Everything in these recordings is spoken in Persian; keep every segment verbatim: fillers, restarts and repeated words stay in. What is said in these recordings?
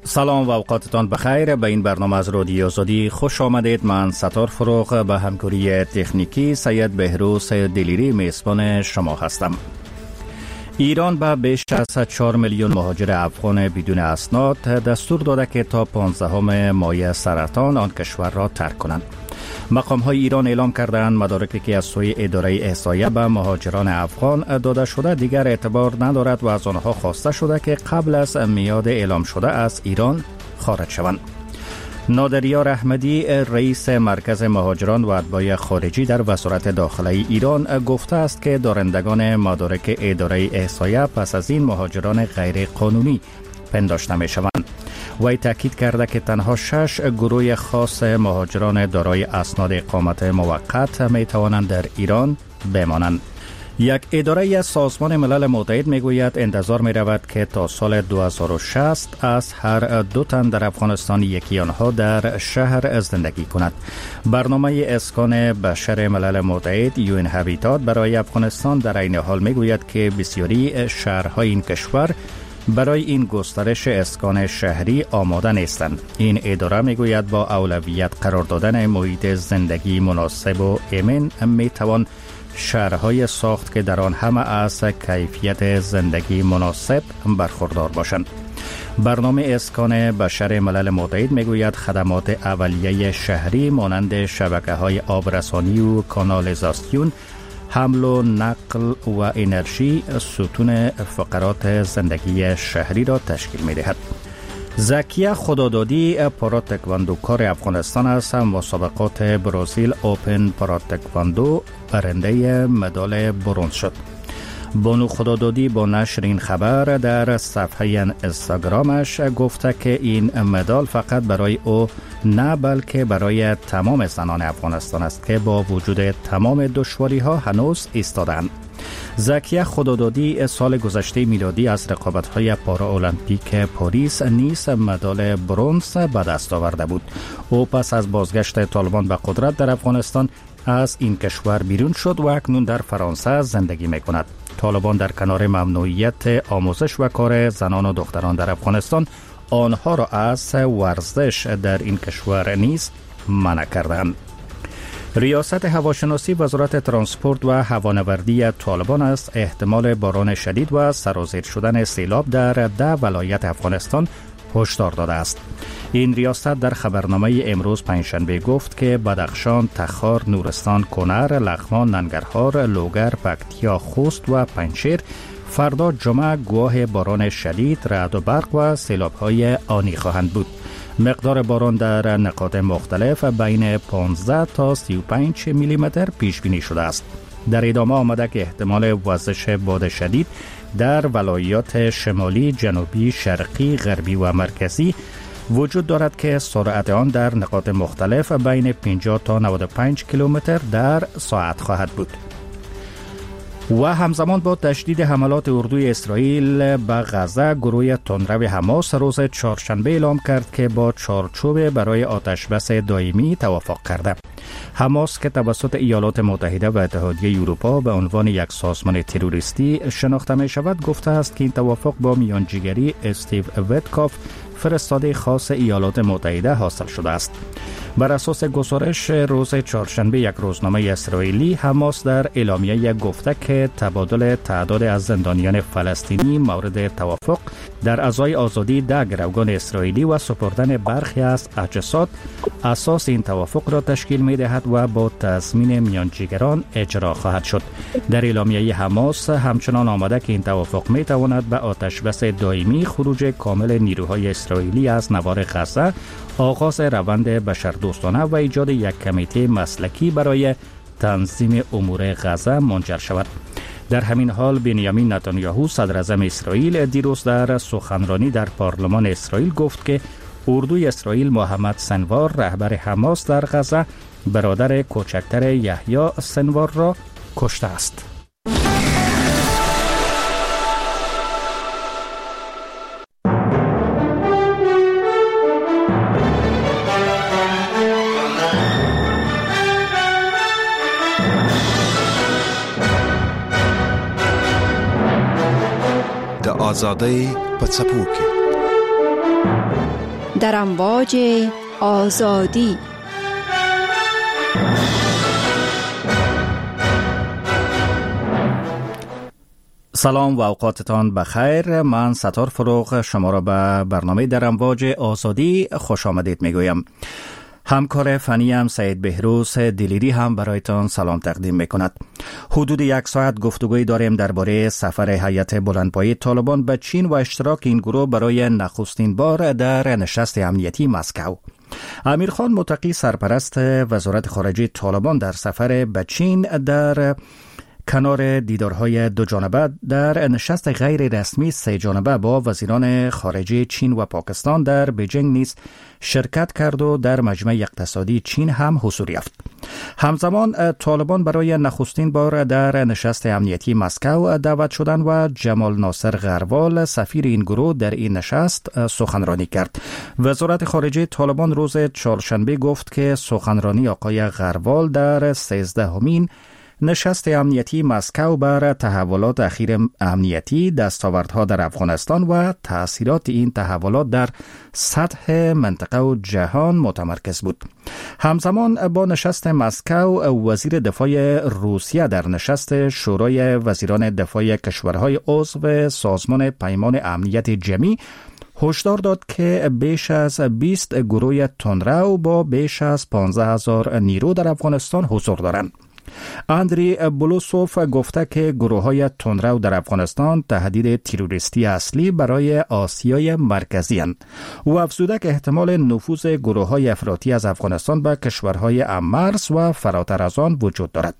سلام و اوقاتتان بخیر. به این برنامه از رادیو آزادی خوش آمدید. من ستار فروغ به همکاری تکنیکی سید بهروز دلیری میزبان شما هستم. ایران به بیش از چهار میلیون مهاجر افغان بدون اسناد دستور داده که تا پانزدهم ماه سرطان آن کشور را ترک کنند. مقام های ایران اعلام کردند مدارکی که از سوی اداره احصایه به مهاجران افغان داده شده دیگر اعتبار ندارد و از آنها خواسته شده که قبل از میعاد اعلام شده از ایران خارج شوند. نادریار احمدی رئیس مرکز مهاجران و اتباع خارجی در وزارت داخله ایران گفته است که دارندگان مدارک اداره احصایه پس از این مهاجران غیر قانونی پنداشته می شوند. وی تاکید کرده که تنها شش گروه خاص مهاجران دارای اسناد اقامت موقت می توانند در ایران بمانند. یک اداره از سازمان ملل متحد می گوید انتظار می رود که تا سال دو هزار و شصت از هر دو تن در افغانستان یکی آنها در شهر زندگی کند. برنامه اسکان بشر ملل متحد یو ان هابیتات برای افغانستان در این حال می گوید که بسیاری شهرهای این کشور برای این گسترش اسکان شهری آماده نیستند. این اداره میگوید با اولویت قرار دادن محیط زندگی مناسب و امن میتوان شهرهای ساخت که در آن همه از کیفیت زندگی مناسب برخوردار باشند. برنامه اسکان بشر ملل متحد میگوید خدمات اولیه شهری مانند شبکه‌های آبرسانی و کانالیزاسیون، حمل و نقل و انرژی ستون فقرات زندگی شهری را تشکیل می دهد. زکیه خدادادی پارا تکواندوکار افغانستان است. مسابقات برزیل اوپن پارا تکواندو برنده مدال برنز شد. بانو خدادادی با نشر این خبر در صفحه اینستاگرامش گفته که این مدال فقط برای او نه بلکه برای تمام زنان افغانستان است که با وجود تمام دشواری ها هنوز ایستادند. زکیه خدادادی سال گذشته میلادی از رقابت‌های پارا المپیک پاریس نیز مدال برنز به دست آورده بود. او پس از بازگشت طالبان به قدرت در افغانستان از این کشور بیرون شد و اکنون در فرانسه زندگی می‌کند. طالبان در کنار ممنوعیت آموزش و کار زنان و دختران در افغانستان آنها را از ورزش در این کشور نیز منع کردند. ریاست هواشناسی وزارت ترانسپورت و هوانوردی طالبان است احتمال باران شدید و سرازیر شدن سیلاب در ده ولایت افغانستان هشدار داده است. این ریاست در خبرنامه امروز پنجشنبه گفت که بدخشان، تخار، نورستان، کنر، لغمان، ننگرهار، لوگر، پکتیا، خوست و پنجشیر فردا جمعه گواه باران شدید، رعد و برق و سیلاب‌های آنی خواهند بود. مقدار باران در نقاط مختلف بین پانزده تا سی و پنج میلی متر پیش بینی شده است. در ادامه آمده که احتمال وزش باد شدید در ولایات شمالی، جنوبی، شرقی، غربی و مرکزی وجود دارد که سرعت آن در نقاط مختلف بین پنجاه تا نود و پنج کیلومتر در ساعت خواهد بود. و همزمان با تشدید حملات اردوی اسرائیل به غزه، گروه تندرو حماس روز چهارشنبه اعلام کرد که با چارچوب برای آتشبس دائمی توافق کرده. حماس که توسط ایالات متحده و اتحادیه اروپا به عنوان یک سازمان تروریستی شناخته می شود گفته است که این توافق با میانجیگری استیو ویتکاف فرستاده خاص ایالات متحده حاصل شده است. بر اساس گزارش روز چهارشنبه یک روزنامه اسرائیلی، حماس در اعلامیه گفته که تبادل تعداد از زندانیان فلسطینی مورد توافق در ازای آزادی ده گروگان اسرائیلی و سپردن برخی از اجساد اساس این توافق را تشکیل می دهد و با تضمین میانجیگران اجرا خواهد شد. در اعلامیه حماس همچنان آمده که این توافق می تواند به آتشبس دائمی، خروج کامل نیروهای اسرائیلی از نوار غزه، آغاز روند بشردوستانه و ایجاد یک کمیته مسلکی برای تنظیم امور غزه منجر شود. در همین حال بنیامین نتانیاهو صدر اعظم اسرائیل دیروز در سخنرانی در پارلمان اسرائیل گفت که اردوی اسرائیل محمد سنوار رهبر حماس در غزه برادر کوچکتر یحیی سنوار را کشته است. د آزادۍ په څپو کې در امواج آزادی. سلام و اوقاتتان بخیر. من ستار فروغ شما را به برنامه در امواج آزادی خوش آمدید میگویم. همکار فنی هم سید بهروز دلیری هم برایتان سلام تقدیم میکند. حدود یک ساعت گفتگوی داریم درباره سفر هیئت بلندپایه طالبان به چین و اشتراک این گروه برای نخستین بار در نشست امنیتی مسکو. امیرخان متقی سرپرست وزارت خارجه طالبان در سفر به چین در کنار دیدارهای دو جانبه در نشست غیر رسمی سه جانبه با وزیران خارجه چین و پاکستان در بیجینگ نیز شرکت کرد و در مجمع اقتصادی چین هم حضور یافت. همزمان طالبان برای نخستین بار در نشست امنیتی مسکو دعوت شدند و جمال ناصر غروال سفیر این گروه در این نشست سخنرانی کرد. وزارت خارجه طالبان روز چهارشنبه گفت که سخنرانی آقای غروال در سیزدهمین نشست امنیتی مسکو بر تحولات اخیر امنیتی، دستاوردها در افغانستان و تأثیرات این تحولات در سطح منطقه و جهان متمرکز بود. همزمان با نشست مسکو، وزیر دفاع روسیه در نشست شورای وزیران دفاع کشورهای عضو سازمان پیمان امنیت جمعی هشدار داد که بیش از بیست گروه تندرو با بیش از پانزده هزار نیرو در افغانستان حضور دارند. اندری بلوسوف گفته که گروه های تندرو در افغانستان تهدید تروریستی اصلی برای آسیای مرکزی هستند. او افزوده که احتمال نفوذ گروه های افراطی از افغانستان به کشورهای مرز و فراتر از آن وجود دارد.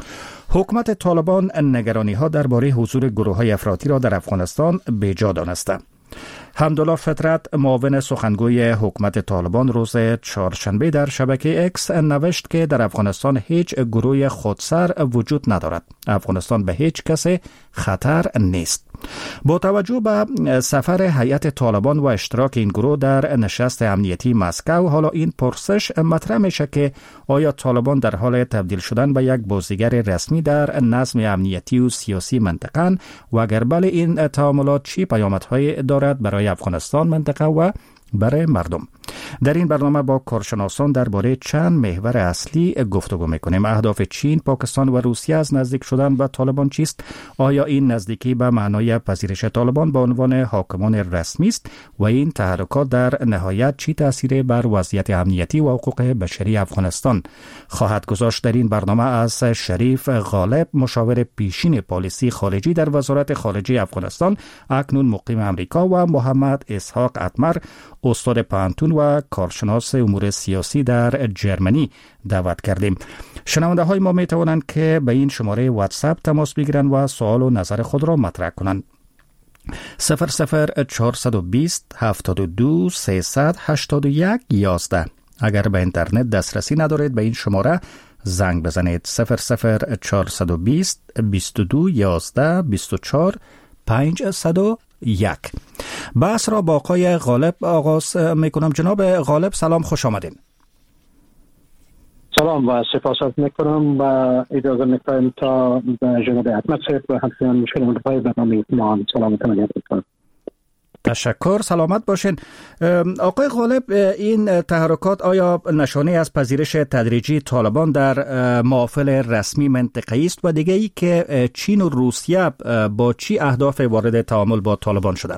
حکومت طالبان نگرانی ها درباره حضور گروه های افراطی را در افغانستان بیجا دانسته. حمدالله فطرت معاون سخنگوی حکومت طالبان روز چهارشنبه در شبکه اکس نوشت که در افغانستان هیچ گروه خودسر وجود ندارد. افغانستان به هیچ کسی خطر نیست. با توجه به سفر هیئت طالبان و اشتراک این گروه در نشست امنیتی مسکو، حالا این پرسش مطرح میشه که آیا طالبان در حال تبدیل شدن به یک بازیگر رسمی در نظم امنیتی و سیاسی منطقه و اگر بله، این تعاملات چی پیامدهای دارد برای افغانستان، منطقه و برای مردم؟ در این برنامه با کارشناسان درباره چند محور اصلی گفتگو میکنیم. اهداف چین، پاکستان و روسیه از نزدیک شدن به طالبان چیست؟ آیا این نزدیکی به معنای پذیرش طالبان به عنوان حاکمان رسمی است و این تحرکات در نهایت چی تأثیر بر وضعیت امنیتی و حقوق بشری افغانستان خواهد گذاشت؟ در این برنامه از شریف غالب، مشاور پیشین پالیسی خارجی در وزارت خارجه افغانستان، اکنون مقیم امریکا، و محمد اسحاق اتمر، استاد پانتون و کارشناس امور سیاسی در جرمنی دعوت کردیم. شنونده های ما می توانند که به این شماره واتساپ تماس بگیرند و سوال و نظر خود را مطرح کنند. صفر صفر چهارصد و بیست هفتاد و دو سیصد هشتاد و یک یازده. اگر به اینترنت دسترسی ندارید به این شماره زنگ بزنید. صفر صفر چهارصد و بیست بیست و دو یازده بیست و چهار پانصد و یک. بحث را با آقای غالب آغاز میکنم. جناب غالب سلام، خوش آمدین. سلام و سپاس میکنم و اجازه میکنم تا جناب اتمر صاحب و همچنین شنونده های برنامه ما سلام تمنیت میکنم. تشکر، سلامت باشین. آقای غالب، این تحرکات آیا نشانه از پذیرش تدریجی طالبان در محافل رسمی منطقه‌ای است و دیگه ای که چین و روسیه با چی اهداف وارد تعامل با طالبان شدن؟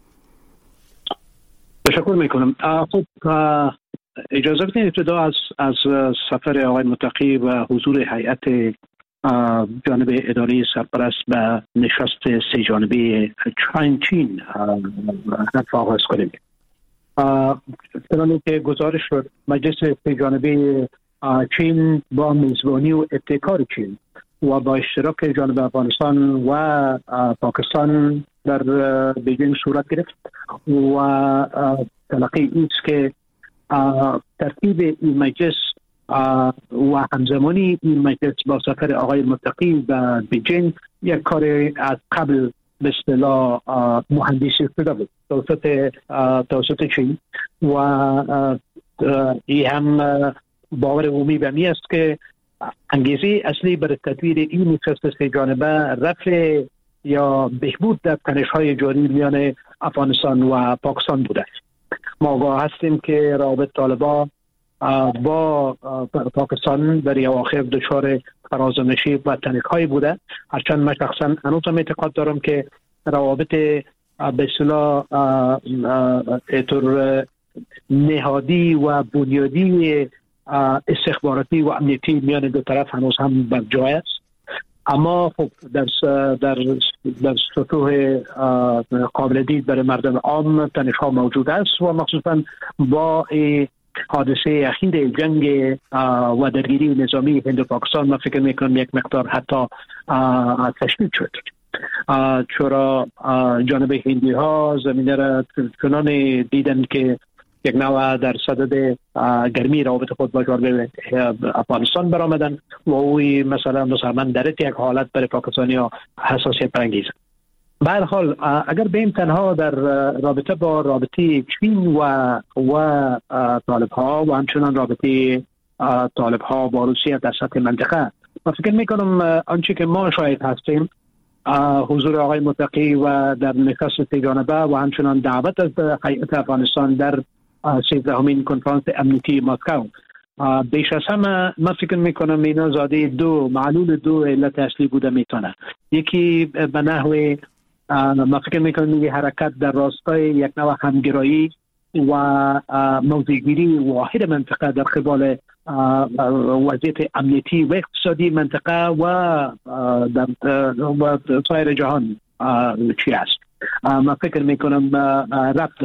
تشکر میکنم. خب اجازه بدین ابتدا از از سفر آقای متقی و حضور هیئت جانب اداره سرپرست به نشست سه جانبه چین چین حرف آغاز کنیم. چنانچه که گزارش شد، مجلس سه جانبه چین با میزبانی و ابتکار چین و با اشتراک جانب افغانستان و پاکستان در بیجینگ صورت گرفت و تلقی ایست که ترتیب این مجلس و همزمانی این مجلس با سفر آقای متقی و بیجینگ یک کار از قبل به اصطلاح مهندسی شده بود توسط توسط چین و این هم باور عمومی به می است که انگیزه اصلی برای تدویر این نشست سه جانبه رفع یا بهبود در تنش‌های جاری میان افغانستان و پاکستان بوده ما آگاه هستیم که روابط طالبان با پاکستان در اواخر دچار فرازنشی و تنش‌هایی بوده. هرچند من شخصا هنوز هم اعتقاد دارم که روابط به اصطلاح اطور نهادی و بنیادی استخباراتی و امنیتی میان دو طرف هنوز هم بر جای است. اما خب در در در سطوح قابل دید برای مردم عام تنش‌ها موجود است و مخصوصا با حادثه اخیر جنگ و درگیری نظامی هند و پاکستان من فکر میکنم یک مقدار حتی تشدید شد، چرا جانب هندی ها زمینه را چنان دیدن که یک نوع در صدد گرمی روابط خود با جانب افغانستان برآمدن و اوی مثلا مسلمان در یک حالت برای پاکستانی ها حساسیت برانگیز. به هر حال اگر بیم تنها در رابطه با رابطه چین و و طالب ها و همچنان رابطه طالب ها با روسیه در سطح منطقه، من فکر میکنم آنچه که ما شاهد هستیم حضور آقای متقی و در نشست سه جانبه و همچنان دعوت از هیئت افغانستان در سیزدهمین کنفرانس امنیتی مسکو، بیش از همه من فکر میکنم اینا زاده دو معلول دو علت اصلی بوده میتونه. یکی به نحو من فکر میکنم یه حرکت در راستای یک نوع همگرایی و موضع‌گیری واحد منطقه در قبال وضعیت امنیتی و اقتصادی منطقه و در و سایر جهان چی است. من فکر میکنم ربط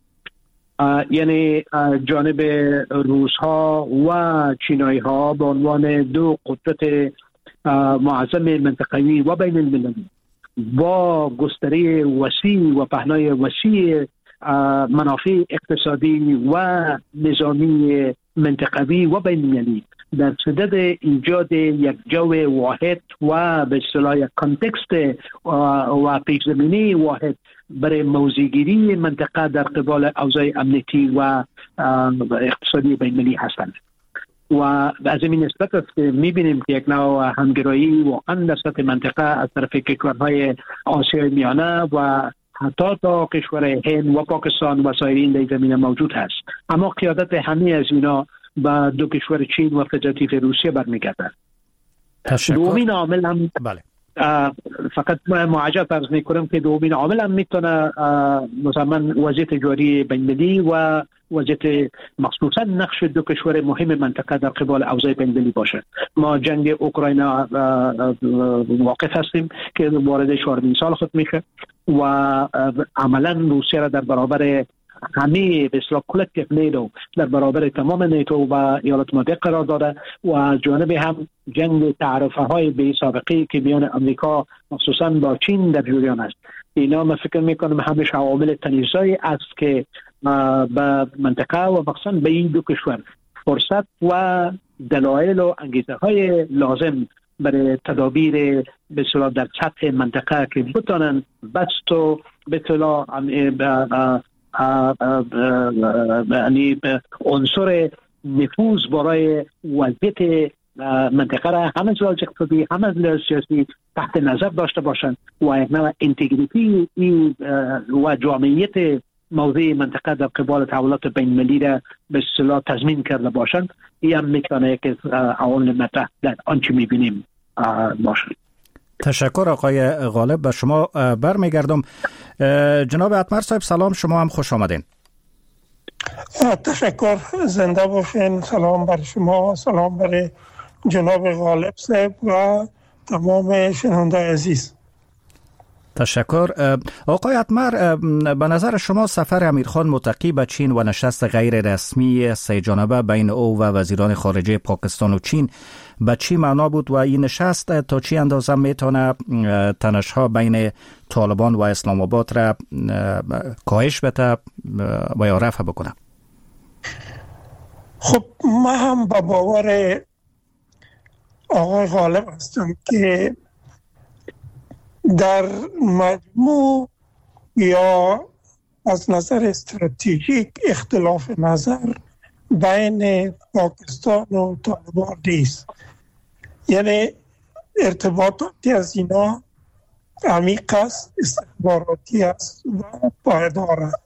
یعنی جانب روس ها و چینایی ها به عنوان دو قدرت معظم منطقوی و بین المللی با گستره وسیع و پهنای وسیع منافع اقتصادی و نظامی منطقوی و بین المللی در صدد ایجاد یک جو واحد و به اصطلاح یک کانتکست و پیش زمینه واحد برای موضع‌گیری منطقه در قبال اوضاع امنیتی و اقتصادی بین المللی هستند. و از این نسبت است که می‌بینیم که یک نوع همگرایی واقعا در سطح منطقه از طرف کشورهای آسیای میانه و حتی تا کشور هند و پاکستان و سایرین در زمینه موجود هست. اما قیادت همه از اینا با دو کشور چین و فدراتیو روسیه برمیگردد. دومین عامل هم بله. فقط معجب فرض میکنم که دومین عامل هم میتونه مثلا وضعیت جاری بین‌المللی و وضعیت مخصوصا نقش دو کشور مهم منطقه در قبال اوضاع بین‌المللی باشه. ما جنگ اوکراین واقف هستیم که وارد چهارمین سال خود میشه و عملا روسیه را در برابر همه به اصطلاح کلکتیو نیتو در برابر تمام نیتو و ایالات متحده قرار داده و از جانب هم جنگ تعرفه های بی سابقه که میان امریکا مخصوصا با چین در جریان است. اینا من فکر میکنم همش عوامل تنش‌زایی است که به منطقه و مخصوصا به این دو کشور فرصت و دلایل و انگیزه های لازم برای تدابیر به اصطلاح در سطح منطقه که بتونن بست و به اصطلاح یعنی عنصر نفوذ برای وضعیت منطقه را هم از لحاظ اقتصادی هم از لحاظ سیاسی تحت نظر داشته باشند و یک نوع انتگریتی و جامعیت موضوع منطقه در قبال تحولات بین‌المللی را به اصطلاح تضمین کرده باشند. این هم میتونه که عوامل مطرح در آنچه میبینیم باشند. تشکر آقای غالب. به شما برمیگردم. جناب اتمر صاحب سلام، شما هم خوش آمدین. تشکر، زنده باشین. سلام بر شما، سلام بر جناب غالب صاحب و تمام شنونده عزیز. تشکر. آقای اتمر، به نظر شما سفر امیرخان متقی به چین و نشست غیر رسمی سه جانبه بین او و وزیران خارجه پاکستان و چین به چی معنا بود و این نشست تا چی اندازه میتونه تنش‌ها بین طالبان و اسلام آباد را کاهش بده و یا رفع بکنه؟ خب من هم با باور آقای غالب هستم که در مجموع یا از نظر استراتژیک اختلاف نظر بین پاکستان و طالبان نیست. یعنی ارتباطاتی از اینا عمیق است، استخباراتی است و پایدار است.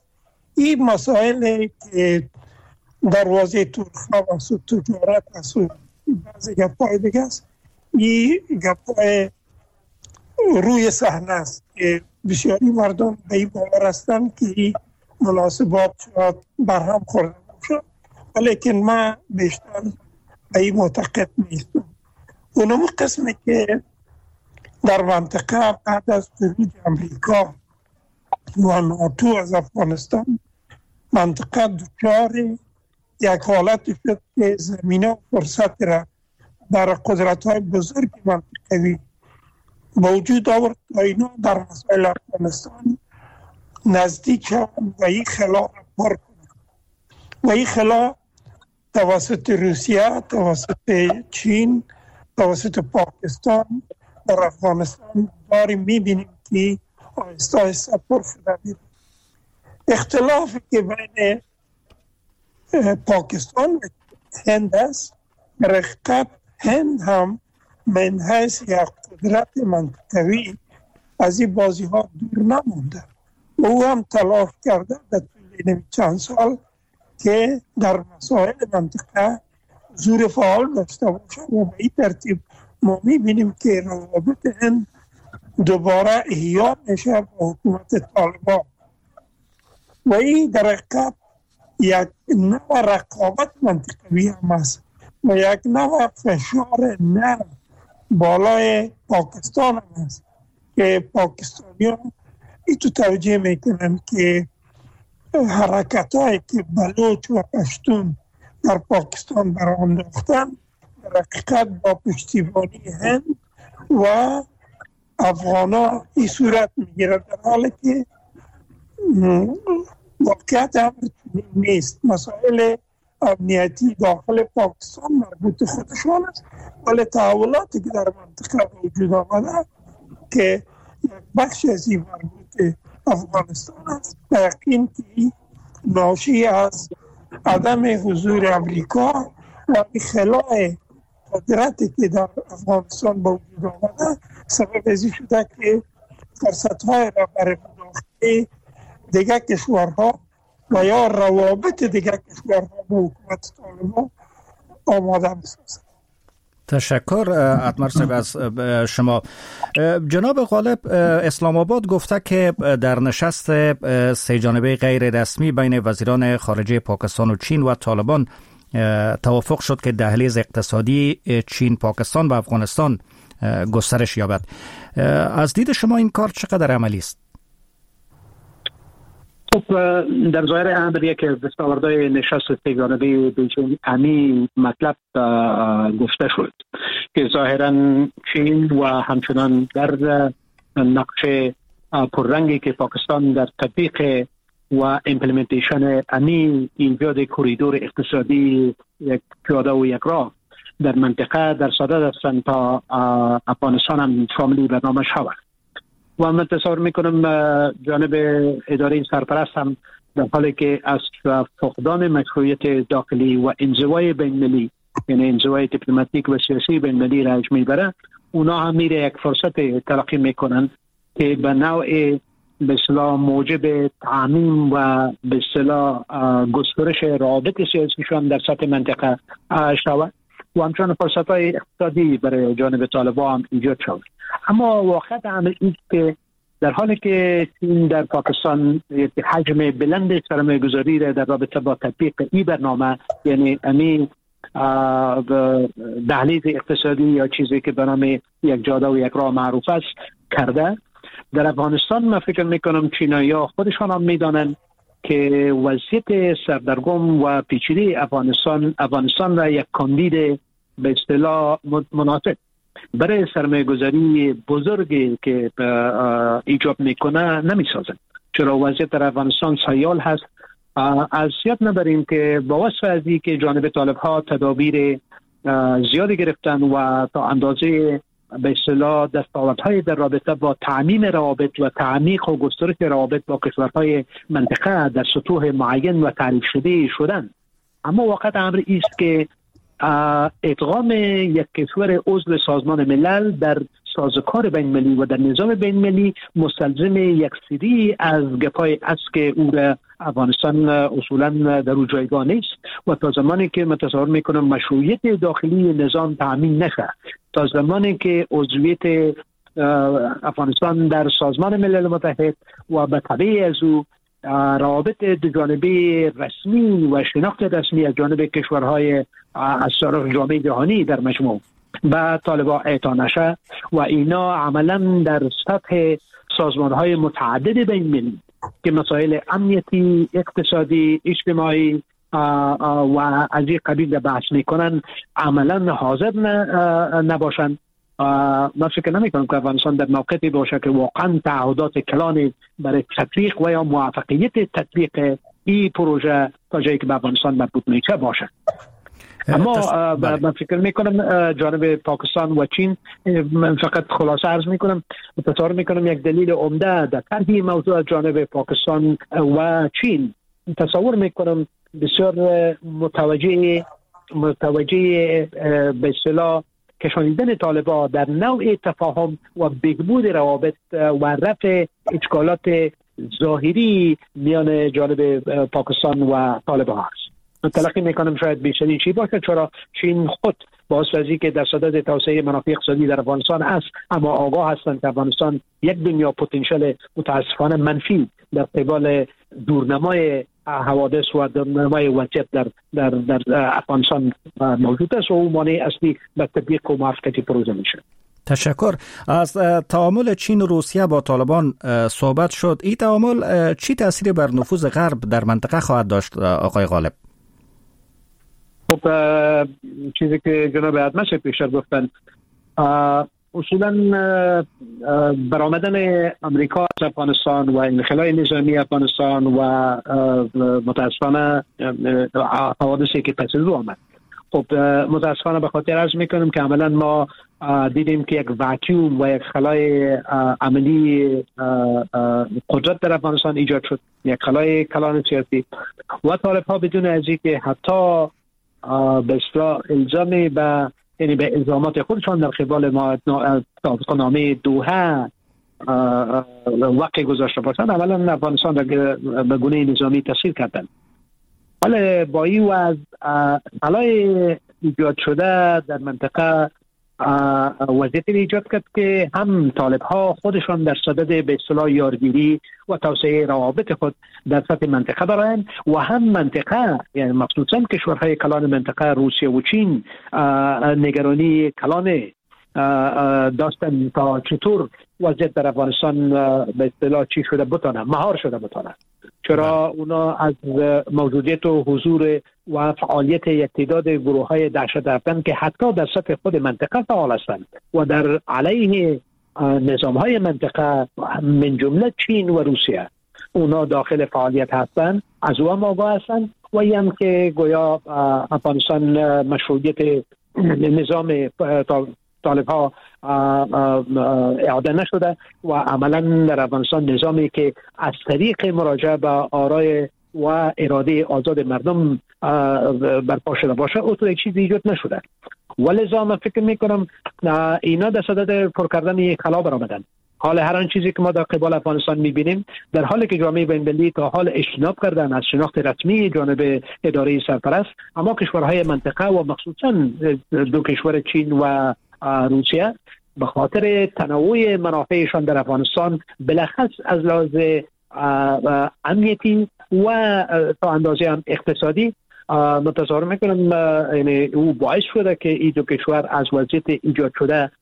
این مسائل که دروازه ترخا و سود تجارت و سود بعضی گپای دیگه است، این گپای روی صحنه است که بسیاری مردم به این باور هستند که این مناسبات شاید برهم خورده باشد، ولیکن من بیشتر به این معتقد نیستم. اونم قسمی که در منطقه بعد از خروج امریکا و ناتو از افغانستان منطقه دچار یک حالت شد که زمینه و فرصت را در قدرت‌های بزرگ منطقوی با وجود آورد تا اینا در مسائل افغانستان نزدیک شوند و این خلا را پر کنند و این خلا توسط روسیه، توسط چین، توسط پاکستان در افغانستان داریم میبینیم که آهسته آهسته پر شده میره. اختلافی که بین پاکستان و هند است، در حقیقت هند هم من حیث یک قدرت منطقوی از این بازی ها دور نمونده. او هم تلاش کرده در طول چند سال که در مسائل منطقه حضور فعال داشته باشه و به این ترتیب ما میبینیم که روابط هند دوباره احیا میشه با حکومت طالبان و این در حقیقت یک نوع رقابت منطقوی هم است و یک نوع فشار نرم بالای پاکستان هم است که پاکستانیان ای تو توجه میکنن که حرکت هایی که بلوچ و پشتون در پاکستان برانداختن در حقیقت با پشتیبانی هند و افغانا این صورت میگیره، در حالی که واقعیت هم نیست. مسائل امنیتی داخل پاکستان مربوط خودشان است، ولی تحولاتی که در منطقه وجود آمده که یک بخش از این مربوط افغانستان است، به یقین که ناشی از عدم حضور امریکا و خلای قدرتی که در افغانستان با وجود آمده سبب ازی شده که فرصت‌های را برای مداخله دیگر کشورها و یا روابط دیگر کشورها با حکومت طالبان آماده بسازند. تشکر اتمر صاحب از شما. جناب غالب، اسلام آباد گفته که در نشست سه جانبه غیر رسمی بین وزیران خارجه پاکستان و چین و طالبان توافق شد که دهلیز اقتصادی چین، پاکستان و افغانستان گسترش یابد. از دید شما این کار چقدر عملی است؟ خب در ظاهر امر یک دستاوردهای نشست سه جانبه بیجینگ همین مطلب گفته شد که ظاهرا چین و همچنان در نقشه پررنگی که پاکستان در تطبیق و امپلیمنتیشن امی اینجا در کوریدور اقتصادی یک پیاده و یک راه در منطقه در صدد هستند تا افغانستان هم شامل برنامه شود. و من تصور میکنم جانب اداره سرپرست هم در حالی که از فقدان مشروعیت داخلی و انزوای بین‌المللی، یعنی انزوای دیپلماتیک و سیاسی بین‌المللی رنج میبره، اونا هم میره یک فرصت تلقی میکنن که به نوع به اصطلاح موجب تعمیم و به اصطلاح گسترش روابط سیاسیشان در سطح منطقه شود و همچنان فرصت‌های اقتصادی برای جانب طالبان هم ایجاد شود. اما واقعیت امر این که در حالی که چین در پاکستان یک حجم بلند سرمایه‌گذاری را در رابطه با تطبیق این برنامه، یعنی امی دهلیز اقتصادی یا چیزی که به نام یک جاده و یک راه معروف است کرده، در افغانستان من فکر میکنم چینایی‌ها خودشان هم میدانند که وضعیت سردرگم و پیچیده افغانستان افغانستان را یک کاندید به اصطلاح مناسب برای سرمایه گذاری بزرگی که ایجاب میکنه نمیسازن. چرا وضعیت در افغانستان سیال هست. از یاد نبریم که با وصف از این که جانب طالب ها تدابیر زیادی گرفتن و تا اندازه به اصطلاح دستاوردهای در رابطه با تعمیم روابط و تعمیق و گسترش روابط با کشورهای منطقه در سطوح معین و تعریف شده شدن، اما واقعا امر است که ادغام یک کشور عضو سازمان ملل در سازوکار بین‌المللی و در نظام بین‌المللی مستلزم یک سری از گپای است که او را افغانستان اصولا در او جایگاه نیست و تا زمانی که متصور میکنم مشروعیت داخلی نظام تامین نشه، تا زمانی که عضویت افغانستان در سازمان ملل متحد و به تبع از او روابط دو جانبه رسمی و شناخت رسمی از جانب کشورهای از طرف جامعه جهانی در مجموع به طالبان اعطا نشه و اینا عملا در سطح سازمانهای متعدد بین المللی که مسائل امنیتی، اقتصادی، اجتماعی و از این قبیل بحث میکنن عملا حاضر نباشند. من فکر نمی کنم که افغانستان در موقعی باشه که واقعا تعهدات کلان برای تطبیق و یا موفقیت تطبیق این پروژه تا جایی که به افغانستان مربوط میشه باشه. اما من فکر میکنم جانب پاکستان و چین، من فقط خلاصه عرض میکنم تصور میکنم یک دلیل عمده در طرح موضوع جانب پاکستان و چین تصور میکنم بسیار متوجه متوجه به اصطلاح کشاندن طالبان در نوع تفاهم و بهبود روابط و رفع اشکالات ظاهری میان جانب پاکستان و طالبان هست. تلقی میکنم شاید بیشترین چی باشه، چرا چین خود با اساسی که در صدد توسعه منافع اقتصادی در افغانستان است، اما آگاه هستند که افغانستان یک دنیا پتانسیل متاسفانه منفی در قبال دورنمای حوادث و دورنمای وضعیت در در در افغانستان موجود است و اون مانع اصلی در تطبیق و موفقیت پروژه میشه. تشکر. از تعامل چین و روسیه با طالبان صحبت شد. این تعامل چی تأثیری بر نفوذ غرب در منطقه خواهد داشت آقای غالب؟ خب چیزی که جناب ادمش پیشتر گفتن، اصولا برآمدن امریکا از افغانستان و انخلای نظامی افغانستان و متاسفانه حوادثی که پس از او آمد، خب متاسفانه به خاطر عرض میکنم که عملا ما دیدیم که یک واکیوم و یک خلای عملی قدرت در افغانستان ایجاد شد، یک خلای کلان سیاسی و طالب ها بدون از اینکه حتی به اصطلاح الزام به یعنی به الزامات خودشان در قبال ما توافقنامه دوحه وقع گذاشته باشند، اولا افغانستان به گونه نظامی تسخیر کردند. ولی با این وضع خلای ایجاد شده در منطقه وضعیتی ایجاد کرد که هم طالب ها خودشان در صدد به اصطلاح یارگیری و توسعه روابط خود در سطح منطقه دارند و هم منطقه، یعنی مخصوصا کشورهای کلان منطقه روسیه و چین نگرانی کلان داشتن تا چطور وضعیت در افغانستان به اصطلاح چی شده بتانه مهار شده بتانه، چرا اونا از موجودیت و حضور و فعالیت یک تعداد گروه های دهشت افکن که حتی در سطح خود منطقه فعال هستند و در علیه نظام های منطقه من جمله چین و روسیه اونا داخل فعالیت هستند، از او هم آگاه هستند و هم که گویا افغانستان مشروعیت نظام طالب ها اعاده نشده و عملا در افغانستان نظامی که از طریق مراجعه به آرای و اراده آزاد مردم برپا شده باشه او تو یک چیز ایجاد نشده. ولذا من فکر میکنم اینا در صدد پر کردن خلا برآمدن. حال هر آن چیزی که ما در قبال افغانستان میبینیم در حالی که جامعه بین‌المللی تا حال اجتناب کردن از شناخت رسمی جانب اداره سرپرست، اما کشورهای منطقه و مخصوصا دو کشور چین و روسیه به خاطر تنوع منافعشان در افغانستان بلخص از لحاظ امنیتی و تا اندازه هم اقتصادی متصور میکنم یعنی او باعث شده که این دو کشور از وضعیت ایجاد شده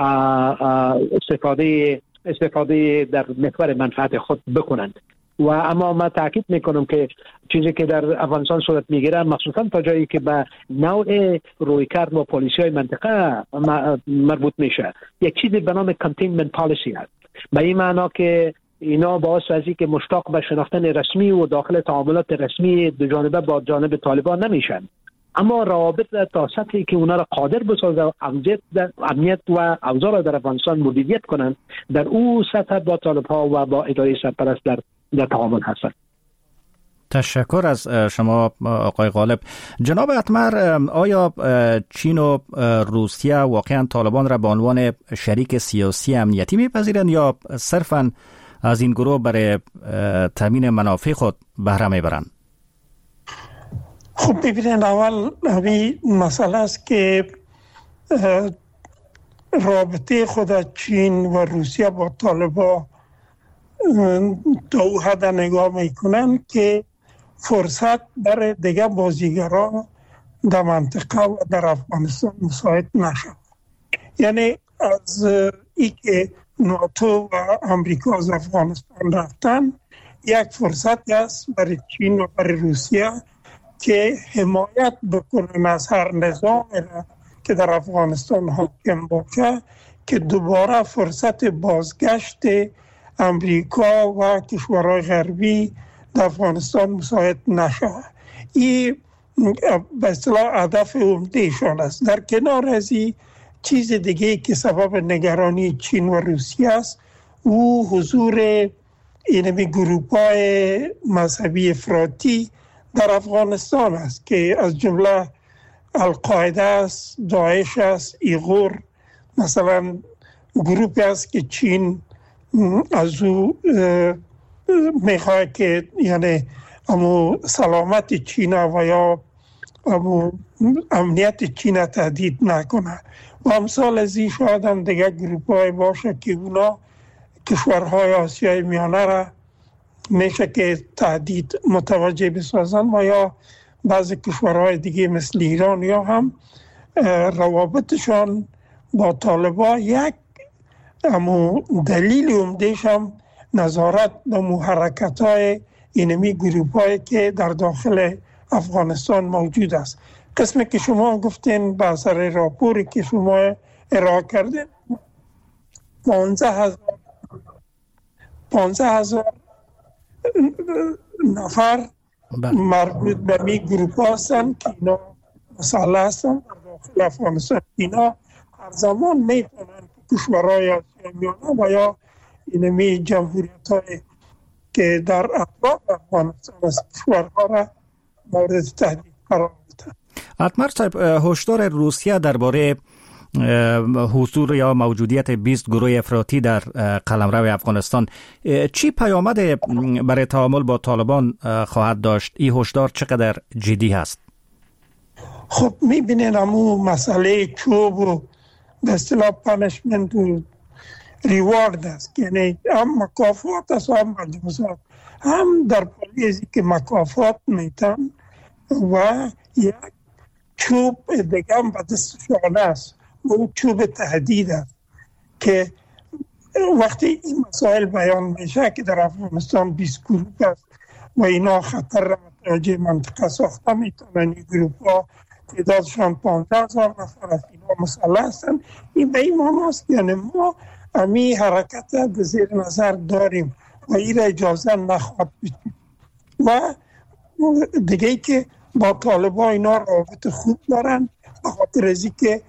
استفاده استفاده در محور منفعت خود بکنند. و اما ما تاکید میکنم که چیزی که در افغانستان صورت میگیره مخصوصا تا جایی که به نوع رویکرد و پالیسی های منطقه مربوط میشه یک چیزی به نام containment policy هست، به این معنا که اینا باعث از که مشتاق به شناختن رسمی و داخل تعاملات رسمی دو جانبه با جانب طالبان نمیشن، اما روابط تا سطحی که اونا را قادر بسازه و امنیت و اوضاع در افغانستان مدیریت کنند در او سطح با طالب ها و با اداره سرپرست در در تعامل هستند. تشکر از شما آقای غالب. جناب اتمر، آیا چین و روسیه واقعا طالبان را به عنوان شریک سیاسی امنیتی میپذیرند یا صرفاً از این گروه برای تامین منافع خود بهره میبرند؟ خب ببینید، اول همین مسئله است که رابطه خود چین و روسیه با طالبان تا او حد نگاه میکنن که فرصت برای دیگه بازیگران در منطقه و در افغانستان مساعد نشد. یعنی از ای که ناتو و امریکا از افغانستان رفتن، یک فرصت است برای چین و برای روسیه که حمایت بکنن از هر نظام که در افغانستان حاکم باشه که دوباره فرصت بازگشت امریکا و کشورهای غربی در افغانستان مساعد نشه. این به اصطلاح هدف عمدهشان است. در کنار از این چیز دیگه که سبب نگرانی چین و روسیه است، او حضور اینمی گروه‌های مذهبی افراطی در افغانستان است که از جمله القاعده است، داعش است، ایغور. مثلا گروهی است که چین از او میخواد که یعنی امو سلامت چین و یا امو امنیت چین تهدید نکنه و امثال از این شاید هم دیگه گروه‌های باشه که اونا کشورهای آسیای میانه را میشه که تهدید متوجه بسازن و یا بعضی کشورهای دیگه مثل ایران یا هم روابطشان با طالبان یک امو دلیل عمده‌اش هم نظارت به محرکت‌های اینمی گروه‌هایی که در داخل افغانستان موجود است. قسمی که شما گفتین به اثر راپوری که شما ارائه کردین، پانزده هزار نفر مربوط به می گروه هستن که اینا مسلح هستن در داخل افغانستان. اینا هر زمان میتونن کشورهای آسیای میانه و یا اینمی جمهوریت های که در اطراف افغانستان از کشورها را مورد تهدید قرار بدن. اتمر صاحب، هشدار روسیه درباره حضور یا موجودیت بیست گروه افراطی در قلمرو افغانستان چی پیامد برای تعامل با طالبان خواهد داشت؟ این هشدار چقدر جدی هست؟ خب میبینین همون مسئله چوب و به اصطلاح پانشمنت و ریوارد است، یعنی هم مکافات است و هم مجازات. هم در پالیزی که مکافات میتن و یک چوب دیگه هم به دستشان است، اون چوب تهدید است که وقتی این مسائل بیان میشه که در افغانستان بیست گروه است و اینا خطر را متوجه منطقه ساخته میتونن، این گروه ها تعدادشان پانزده هزار نفر است، اینا مسلح هستن. این به این معنی است یعنی ما امی حرکت در زیر نظر داریم و این را اجازه نخواهد بدیم. و دیگه که با طالبان اینا رابط خوب دارن به خاطر ازی که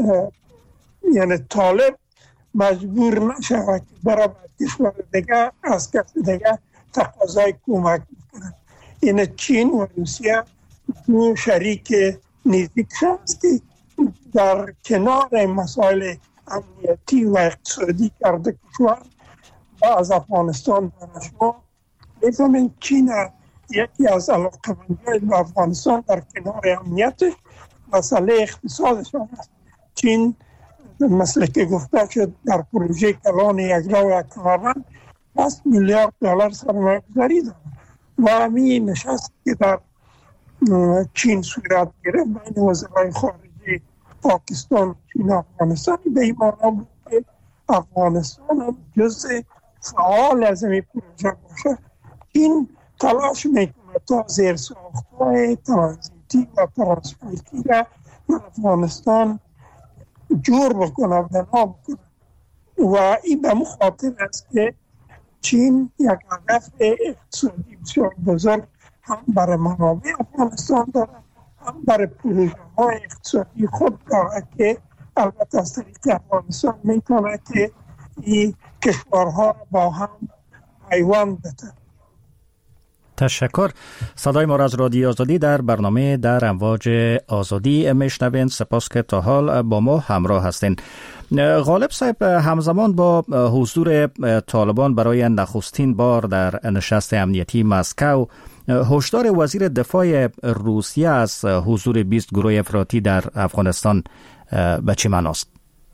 یعنی طالب مجبور نشود که برای کشور دیگه از کس دیگه تقاضای کمک میکنن. این چین و روسیه دو شریک نزدیک هست که در کنار مسائل امنیتی و اقتصادی کرده کشور و از افغانستان دانشما میفهمین چین یکی از علاقه‌مندان به افغانستان در کنار امنیتش مسئله اقتصادشان است. چین مثل که گفته شد در پروژه کلان یکرا و کمربند پس میلیارد دلار سرمایه گذاری دارد و همین نشست که در چین صورت گرفت بین وزرای خارجه پاکستان، چین و افغانستان به این معنی بود که افغانستان هم جزء فعال از این پروژه باشه. چین تلاش میکنه تا زیرساخت‌های ترانزیتی و ترانسپورتی را در افغانستان جور بکنه، بنا بکنه و این به مخاطر است که چین یک هدف اقتصادی بسیار بزرگ هم برای منابع افغانستان داره، هم برای پروژه های اقتصادی خود داره که البته از طریق افغانستان میتونه که این کشورها با هم پیوند بده. تشکر. صدای ما از رادیو آزادی در برنامه در امواج آزادی میشنوین. سپاس که تا حال با ما همراه هستین. غالب صاحب، همزمان با حضور طالبان برای نخستین بار در نشست امنیتی مسکو، هشدار وزیر دفاع روسیه از حضور بیست گروه افراطی در افغانستان به چه معناست؟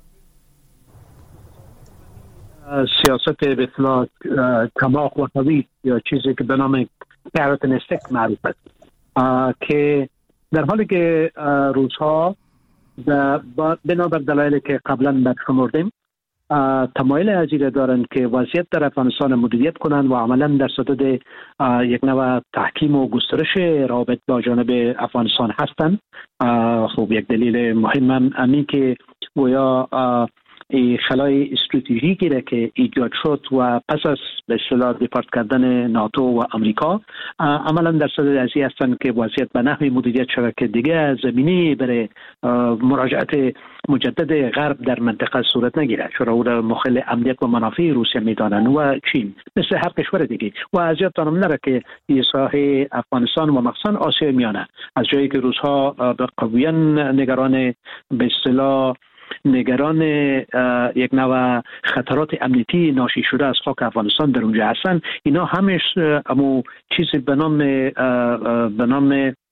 سیاست به اصطلاح کماق و طویل یا چیزی که به نام کارت و استیک معروف است، که در حالی که روزها بنابر دلایلی که قبلا برشمردیم تمایل عزیزی دارند که وضعیت در افغانستان مدیریت کنند و عملا در صدد یک نوع تحکیم و گسترش رابط با جانب افغانستان هستند. خب یک دلیل مهم هم امی که گویا خلای استراتژیکی را که ایجاد شد و پس از به اصطلاح دیپارت کردن ناتو و امریکا عملا در صدد ازی هستند که وضعیت به نحوی مدیریت شود که دیگه زمینی برای مراجعت مجدد غرب در منطقه صورت نگیره، چرا او را مخل امنیت و منافع روسیه میدانند و چین مثل هر کشور دیگه. و از یادتان نره که این ساحه افغانستان و مخصوصا آسیای میانه از جایی که روزها به قویا نگران به اصطلاح نگران یک نوع خطرات امنیتی ناشی شده از خاک افغانستان در اونجا هستند، اینا همش امو چیزی به نام به نام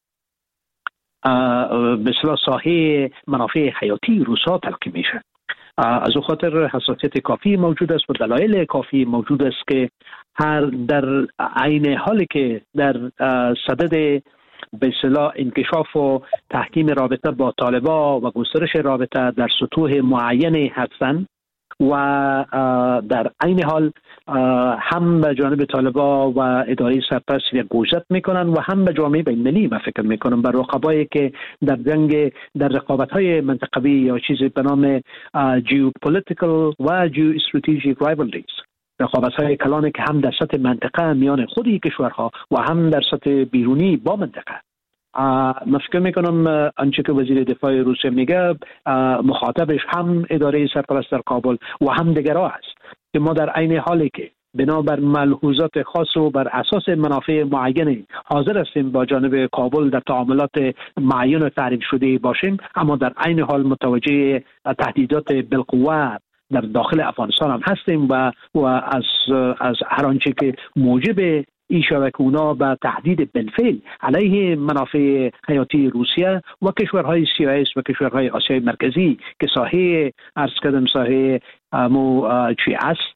به اصطلاح ساحه منافع حیاتی روس‌ها تلقی میشه. از اون خاطر حساسیت کافی موجود است و دلایل کافی موجود است که هر در عین حالی که در صدد به اصطلاح انکشاف و تحکیم رابطه با طالبان و گسترش رابطه در سطوح معینی هستند و در عین حال هم به جانب طالبان و اداره سرپرست یک گوشت میکنن و هم به جامعه بین‌المللی ما فکر میکنم بر رقبایی که در جنگ در رقابت‌های منطقوی یا چیزی به نام جیوپولیتیکال و جیو استراتژیک رایوالریز، رقابت‌های کلانی که هم در سطح منطقه میان خود کشورها و هم در سطح بیرونی با منطقه. من فکر میکنم آنچه که وزیر دفاع روسیه میگه مخاطبش هم اداره سرپرست در کابل و هم دیگرها است که ما در عین حالی که بنابر ملحوظات خاص و بر اساس منافع معینی حاضر هستیم با جانب کابل در تعاملات معین و تعریف شده باشیم، اما در عین حال متوجه تهدیدات بالقوه در داخل افغانستان هم هستیم و و از از هر آنچه که موجب این شبکه‌ها به تهدید بالفعل علیه منافع حیاتی روسیه و کشورهای سیاس و کشورهای آسیای مرکزی که ساحه عرض کردم ساحه مو چی است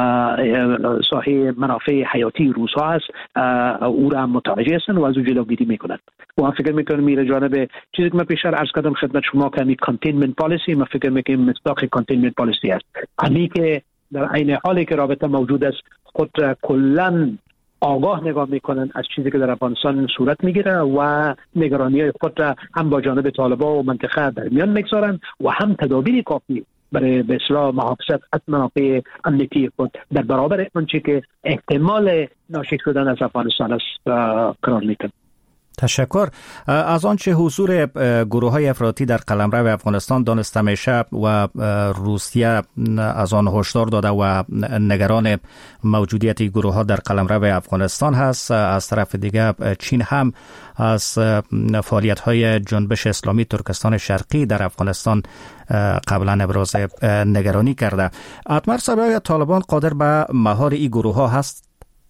ساحه منافع حیاتی روس‌ها است، او را متوجه هستند و از او جلوگیری میکنند. و فکر میکنم میره جانب چیزی که من پیشتر عرض کردم خدمت شما که می کانتینمنت پالیسی، من فکر میکنم مصداق کانتینمنت پالیسی است، امی که در عین حالی که رابطه موجود است خود کلاً آگاه نگاه میکنن از چیزی که در افغانستان صورت میگیره و نگرانی خود را هم با جانب طالبان و منطقه در میان میگذارن و هم تدابیر کافی برای به اصلاح محافظت از منافع امنیتی خود در برابر آنچه که احتمال ناشی شدن از افغانستان است قرار میدن. تشکر. از آنچه حضور گروه های افراطی در قلمرو افغانستان دانسته میشه و روسیه از آن هشدار داده و نگران موجودیت گروه ها در قلمرو افغانستان هست، از طرف دیگه چین هم از فعالیت های جنبش اسلامی ترکستان شرقی در افغانستان قبلا ابراز نگرانی کرده. اتمر صاحب، طالبان قادر به مهار این گروه ها هست؟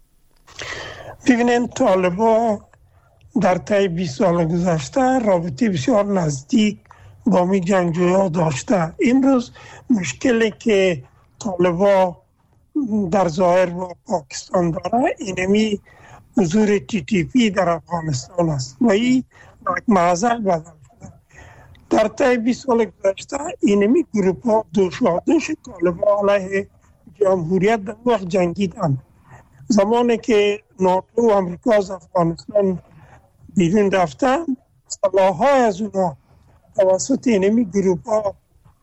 ببینید، طالبان در طی بیست سال گذشته رابطه بسیار نزدیک با می جنگجویان داشته. امروز مشکلی که طالبان در ظاهر با پاکستان داره اینمی حضور تی تی پی در افغانستان است و این یک معضل بدل شده. در طی بیست سال گذشته اینمی گروپ ها دوشادش طالبان علیه جمهوریت در وقت جنگیدند. زمانی که ناتو و امریکا از افغانستان بیرون رفتن، سلاح‌های از اونا توسط اینمی گروپ ها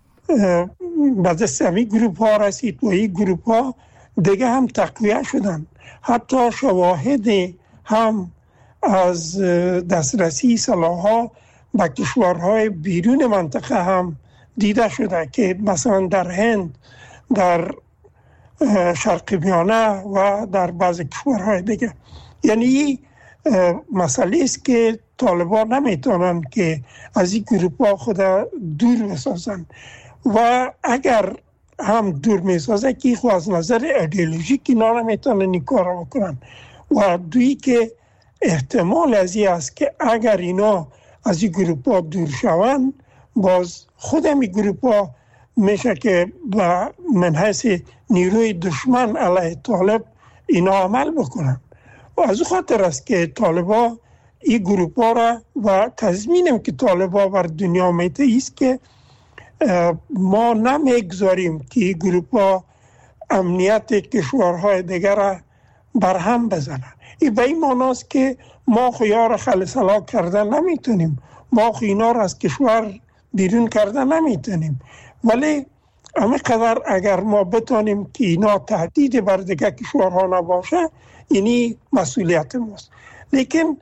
به دست همی گروپ ها رسید و این گروپ ها دیگه هم تقویه شدن. حتی شواهد هم از دسترسی سلاح‌ها به کشورهای بیرون منطقه هم دیده شده که مثلا در هند، در شرق میانه و در بعض کشورهای دیگه. یعنی مسئله است که طالبان نمیتونن که از این گروپ ها خود دور بسازن و اگر هم دور میسازه که خود از نظر ایدئولوژیک اینا نمیتونن این کار رو بکنن و دویی که احتمال از این است که اگر اینا از این گروپ ها دور شوند باز خود این گروپ ها میشه که به من حیث نیروی دشمن علیه طالب اینا عمل بکنن و از خاطر است که طالبا این گروپ ها را و تضمینم که طالبا بر دنیا میته است که ما نمیگذاریم که این گروپ ها امنیت کشورهای دیگر را برهم بزنن. این به این معناست که ما خیار خلصلا کردن نمیتونیم، ما خینا را از کشور بیرون کردن نمیتونیم، ولی اما قدر اگر ما بتانیم که اینا تهدید بر دیگه کشورها نباشه اینی مسئولیت ماست. لیکن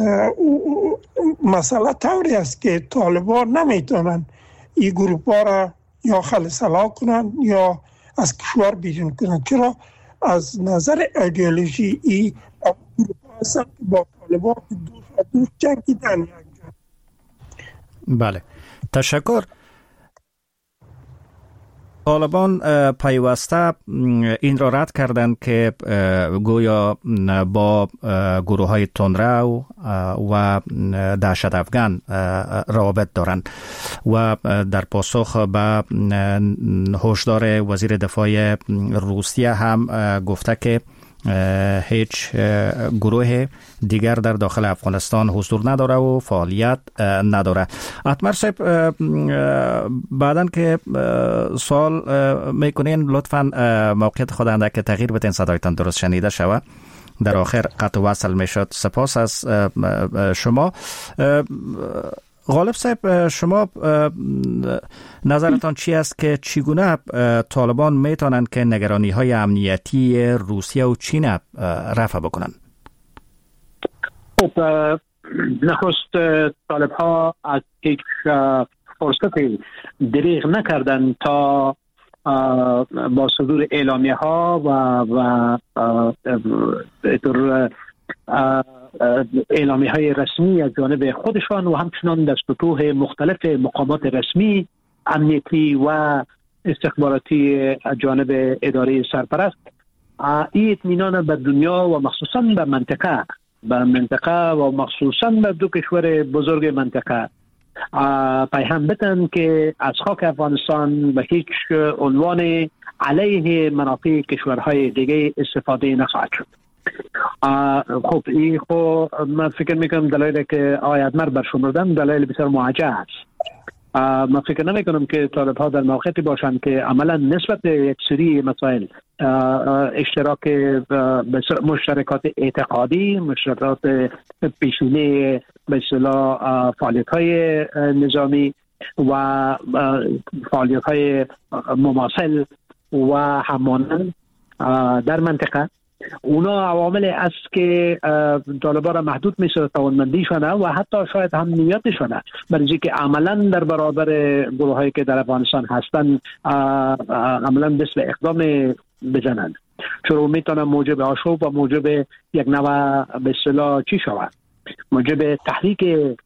مسئله طوری است که طالبان نمیتونن این گروپ ها را یا خلصلا کنن یا از کشور بیرون کنن. چرا؟ از نظر ایدئولوژی این گروپ ها هستن که با طالبان دوست و دوست جنگیدن. بله، تشکر. طالبان پیوسته این را رد کردند که گویا با گروه های تندرو و دهشت افغان روابط دارند و در پاسخ به هشدار وزیر دفاع روسیه هم گفته که هیچ گروه دیگر در داخل افغانستان حضور نداره و فعالیت نداره. اتمر صاحب، بعدن که سوال میکنین لطفاً موقعیت خود اندک که تغییر بتین صدایتان درست شنیده شوه. در آخر قطع وصل میشد. سپاس از شما. غالب صاحب، شما نظرتان چی است که چگونه طالبان میتونند که نگرانی های امنیتی روسیه و چین رفع بکنند؟ خب، نخست طالب ها از هیچ فرصت دریغ نکردن تا با صدور اعلامیه ها و و اعلامیه های رسمی از جانب خودشان و همچنان در سطوح مختلف مقامات رسمی امنیتی و استخباراتی از جانب اداره سرپرست این اطمینان به دنیا و مخصوصا به منطقه به منطقه و مخصوصا به دو کشور بزرگ منطقه پیام بدن که از خاک افغانستان به هیچ عنوان علیه منافع کشورهای دیگه استفاده نخواهد شد. خب این خب من فکر میکنم دلایلی که آقای ادمر برشمردن دلایل بسیار موجه است. من فکر نمیکنم که طالب ها در موقعیتی باشند که عملا نسبت یک سری مسائل اشتراک مشترکات اعتقادی، مشترکات پیشینه به اصطلاح فعالیت های نظامی و فعالیت های مماثل و همانند در منطقه، اونا عوامل است که طالبان را محدود می‌سازد توانمندیشونه و حتی شاید هم نیتشونه برای اینکه عملاً در برابر گروهایی که در افغانستان هستند عملاً دست به اقدام بزنند، چون میتونه موجب آشوب و موجب یک نوع به اصطلاح چی شود، موجب تحریک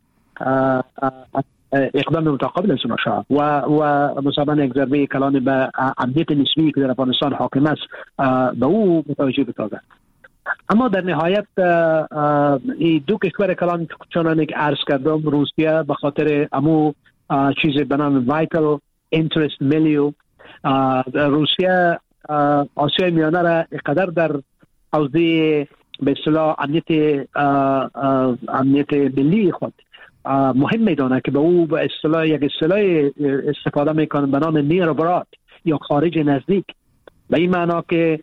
اقدام متقابل از اونا شود و و مثلا یک ضربه کلان به امنیت نسبی که در افغانستان حاکم است به او متوجه بسازد. اما در نهایت این دو کشور کلان چنانه که عرض کردم، روسیه به خاطر امو چیز به نام وایتال اینترست ملیو، روسیه آسیای میانه را اقدر در حوزه به اصطلاح امنیت امنیت ملی خود مهم میدانه که به او به اصطلاح یک اصطلاح استفاده میکنه به نام نیر براد یا خارج نزدیک، به این معنا که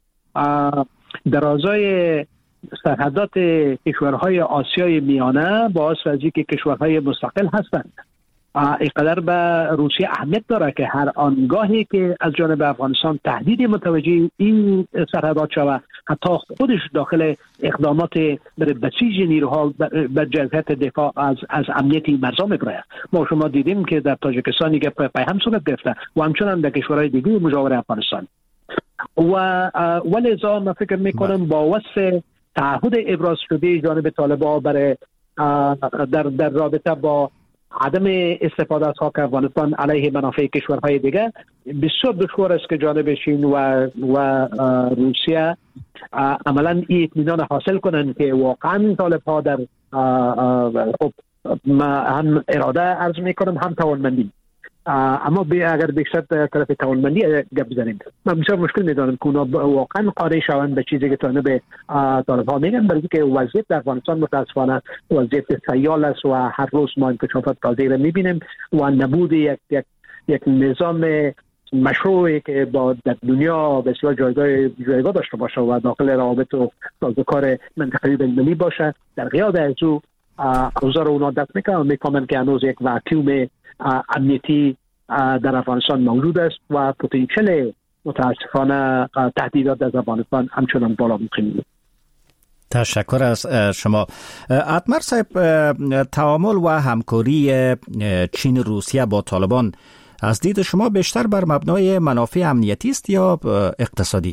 درازای سرحدات کشورهای آسیای میانه باعث از اینکه کشورهای مستقل هستند اینقدر به روسیه اهمیت داره که هر آنگاهی که از جانب افغانستان تهدید متوجه این سرحدات شود، حتی خودش داخل اقدامات برای بسیج نیروها به جهت دفاع از از امنیت این مرزها میبره. ما شما دیدیم که در تاجیکستان که پیام صورت گرفته و همچنان در کشورهای دیگه مجاور افغانستان و ولذا من فکر میکنم با وصف تعهد ابراز شده جانب طالبان برای در در رابطه با عدم استفاده از خاک افغانستان علیه منافع کشورهای دیگه بسیار دشوار است که جانب چین و و روسیه عملا این اطمینان حاصل کنند که واقعا طالب‌ها در خب هم اراده عرض میکنم هم توانمندی، اما اگر بیشتر طرف توانمندی گپ بزنیم من بسیار مشکل میدانم که اونا واقعا قانع شوند به چیزی که طالب طالب‌ها میگن، برای که وضعیت در افغانستان متاسفانه وضعیت سیال است و هر روز ما انکشافات تازه را میبینیم و نبود یک یک یک نظام مشروعی که با در دنیا بسیار جایگاه جایگاه داشته باشه و داخل روابط و سازوکار منطقه‌ای بین‌المللی باشه، در غیاب از او اوضاع اونا دست میکنن و میکنن که هنوز یک واکیوم امنیتی در افغانستان موجود است و پتانسیل متاسفانه تهدیدات از افغانستان همچنان بالا می‌خوانید. تشکر از شما. اتمر صاحب، تعامل و همکاری چین روسیه با طالبان از دید شما بیشتر بر مبنای منافع امنیتی است یا اقتصادی؟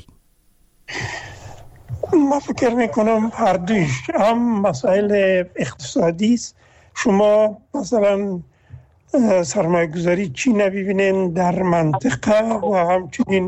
ما فکر میکنم هر دویش، هم مسائل اقتصادی است. شما مثلا سرمایه گذاری چین ببینین در منطقه و همچنین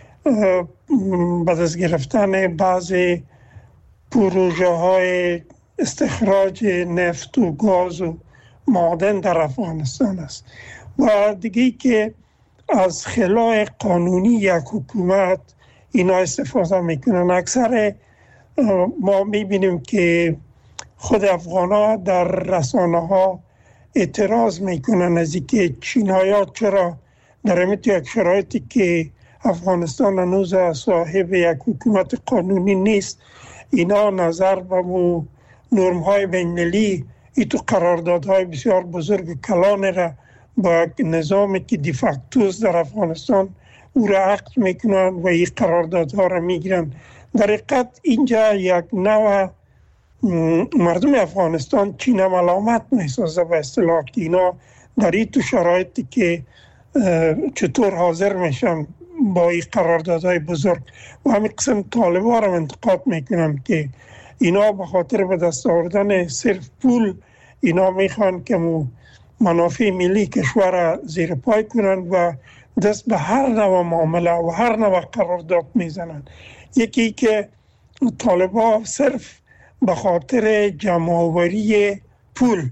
بعد از گرفتن بعضی پروژه های استخراج نفت و گاز و معدن در افغانستان است و دیگه که از خلای قانونی یک حکومت اینا استفاده میکنن. اکثر ما میبینیم که خود افغانا در رسانه ها اعتراض میکنن از اینکه چینای‌ها چرا در همین یک شرایطی که افغانستان هنوز صاحب یک حکومت قانونی نیست، اینا نظر به نرم های بین‌المللی ای تو قراردادهای بسیار بزرگ کلان را با نظامی که دیفاکتوز در افغانستان او را عقد میکنن و این قراردادها را میگیرن. در حقیقت اینجا یک نوع مردم افغانستان چین ملامت میسازه به اصطلاح که اینا در این تو شرایطی که چطور حاضر میشن با این قراردادهای بزرگ و همین قسم طالبان را انتقاد میکنن که اینا به خاطر به دست آوردن صرف پول اینا میخوان که منافع ملی کشور را زیر پای کنن و دست به هر نوع معامله و هر نوع قرارداد میزنن. یکی که طالبان صرف به خاطر جمع‌آوری پول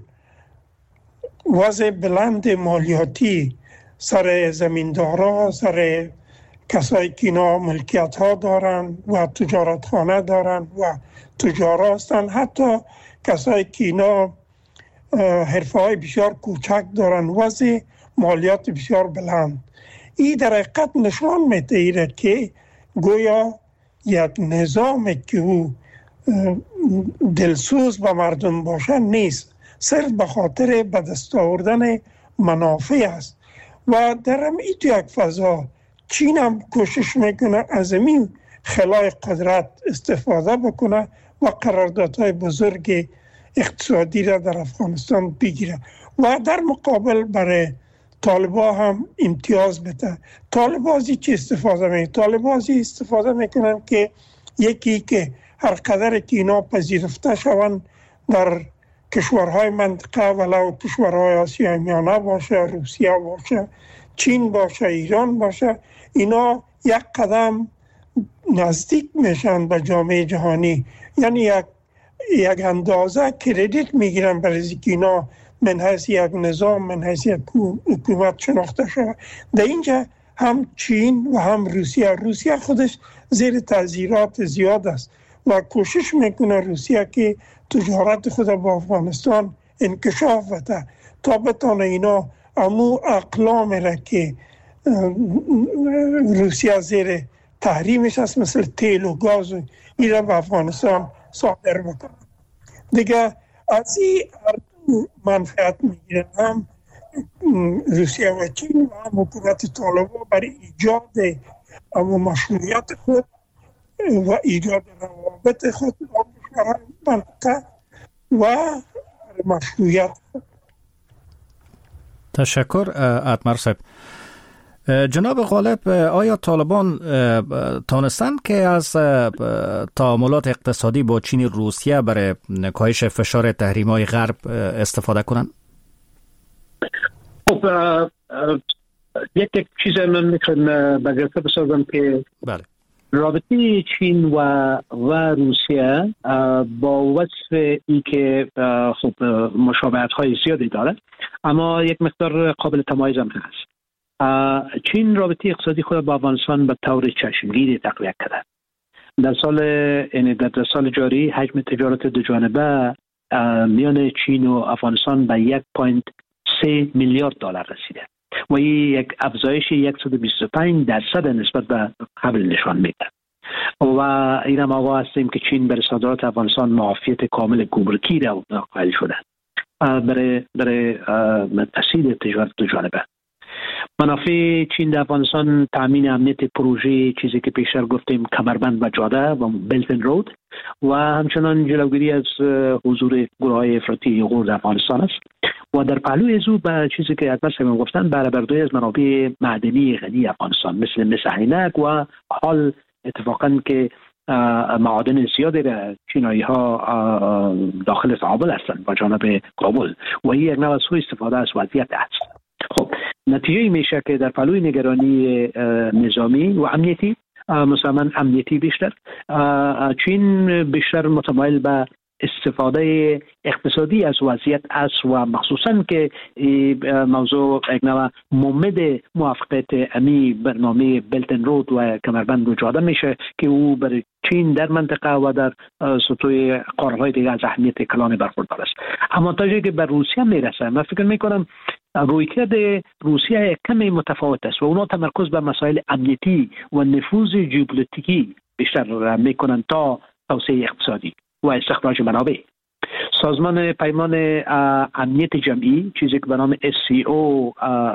وضع بلند مالیاتی سر زمیندارا، سر کسایی که اینا ملکیت ها دارن و تجارت خانه دارن و تجار هستن، حتی کسایی که اینا حرفه های بسیار کوچک دارن، وضع مالیات بسیار بلند. این در حقیقت نشان میده که گویا یک نظامی که او دلسوز به مردم باشه نیست، صرف به خاطر به دست آوردن منافع است. و در این تو یک فضا چین هم کوشش میکنه از این خلای قدرت استفاده بکنه و قراردادهای بزرگ اقتصادی را در افغانستان بگیره و در مقابل برای طالبان هم امتیاز بده. طالبان ازی چی استفاده میکنن؟ طالبان ازی استفاده میکنن که یکی که هر قدر که اینا پذیرفته شوند در کشورهای منطقه، ولو کشورهای آسیای میانه باشه، روسیه باشه، چین باشه، ایران باشه، اینا یک قدم نزدیک میشن به جامعه جهانی. یعنی یک یک اندازه کردیت میگیرن برای اینکه اینا من حیث یک نظام، من حیث یک حکومت شناخته شود. در اینجا هم چین و هم روسیه روسیه خودش زیر تعذیرات زیاد است و کوشش میکنه روسیه که تجارت خود با افغانستان انکشاف بده تا بتانه اینا امو اقلام را که روسیه زیر تحریمش است مثل تیل و گاز این را به افغانستان صادر بکنه. دیگه از این منفعت میگیرن، هم روسیه و چین و هم حکومت طالبان برای ایجاد امو مشروعیت خود و ایجاد روابط خود با کشورهای منطقه و مشروعیت. تشکر اتمر صاحب. جناب غالب، آیا طالبان تانستند که از تعاملات اقتصادی با چین و روسیه برای کاهش فشار تحریم‌های غرب استفاده کنند؟ خب یک یک چیز من میخوام برگرفته بسازم که بله. رابطه چین و و روسیه با وصف ای که خب مشابهت های زیادی داره، اما یک مقدار قابل تمایز هم هست. چین رابطه اقتصادی خود با افغانستان به طور چشمگیری تقویت کرده. در سال یعنی در سال جاری حجم تجارت دو جانبه میان چین و افغانستان به یک و سه میلیارد دلار رسیده و این یک افزایش صد و بیست و پنج درصد نسبت به قبل نشان میده. و این هم آقا هستیم که چین برای صادرات افغانستان معافیت کامل گمرکی را قائل شده برای برای تسهیل تجارت دو جانبه. منافع چین در افغانستان تامین امنیت پروژه، چیزی که پیشتر گفتیم کمربند و جاده و بلت اند رود، و همچنان جلوگیری از حضور گروه‌های افراطی غور در افغانستان است. و در پهلوی ازو به چیزی که اکبر صاحب گفتن برآوردن از منابع معدنی غنی افغانستان مثل مس عینک و حال اتفاقا که معادن زیادی را چینایی ها داخل تعامل هستند با جانب کابل و این یک نوع سوء استفاده از وضعیت است. خب نتیجه میشه که در پهلوی نگرانی نظامی و امنیتی، مثلا امنیتی بیشتر، چین بیشتر متمایل به استفاده اقتصادی از وضعیت است و مخصوصا که موضوع یک نوع ممد موافقت امی برنامه بلت اند رود و کمربند و جاده میشه که او برای چین در منطقه و در سطوح قاره‌های دیگه از اهمیت کلان برخوردار است. اما تا جایی که به روسیه میرسه، من فکر میکنم رویکرد روسیه کمی متفاوت است و اونا تمرکز بر مسائل امنیتی و نفوذ ژئوپلیتیکی بیشتر میکنن تا توسعه اقتصادی و استخراج منابع. سازمان پیمان امنیت جمعی، چیزی که به نام اس سی او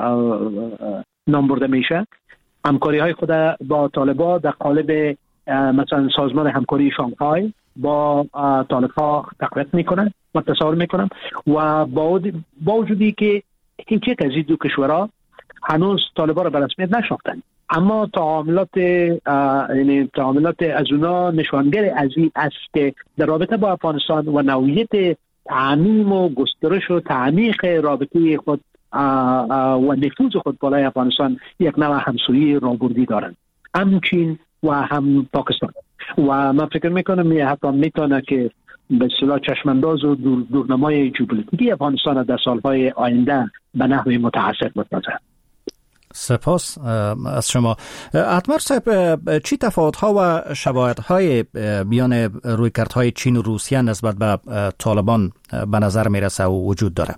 نام برده میشه، همکاری های خود با طالبان در قالب مثلا سازمان همکاری شانگهای با طالبان تقویت میکنن و تصاور میکنن و با وجودی که هیچ یک از این دو کشورها هنوز طالبان را به رسمیت نشناختند، اما تعاملات یعنی تعاملات از اونا نشانگر از این است که در رابطه با افغانستان و نوعیت تعمیم و گسترش و تعمیق رابطه خود و نفوذ خود بالای افغانستان یک نوع همسویی راهبردی دارند، هم چین و هم پاکستان. و من فکر میکنم یه حتی میتونه که به اصطلاح چشمانداز و دور دورنمای ژئوپلیتیکی افغانستان در سالهای آینده به نحو متعثر بسازد. سپاس از شما. اتمر صاحب، چی تفاوت‌ها و شباهت‌های میان رویکردهای چین و روسیه نسبت به طالبان به نظر میرسه و وجود داره؟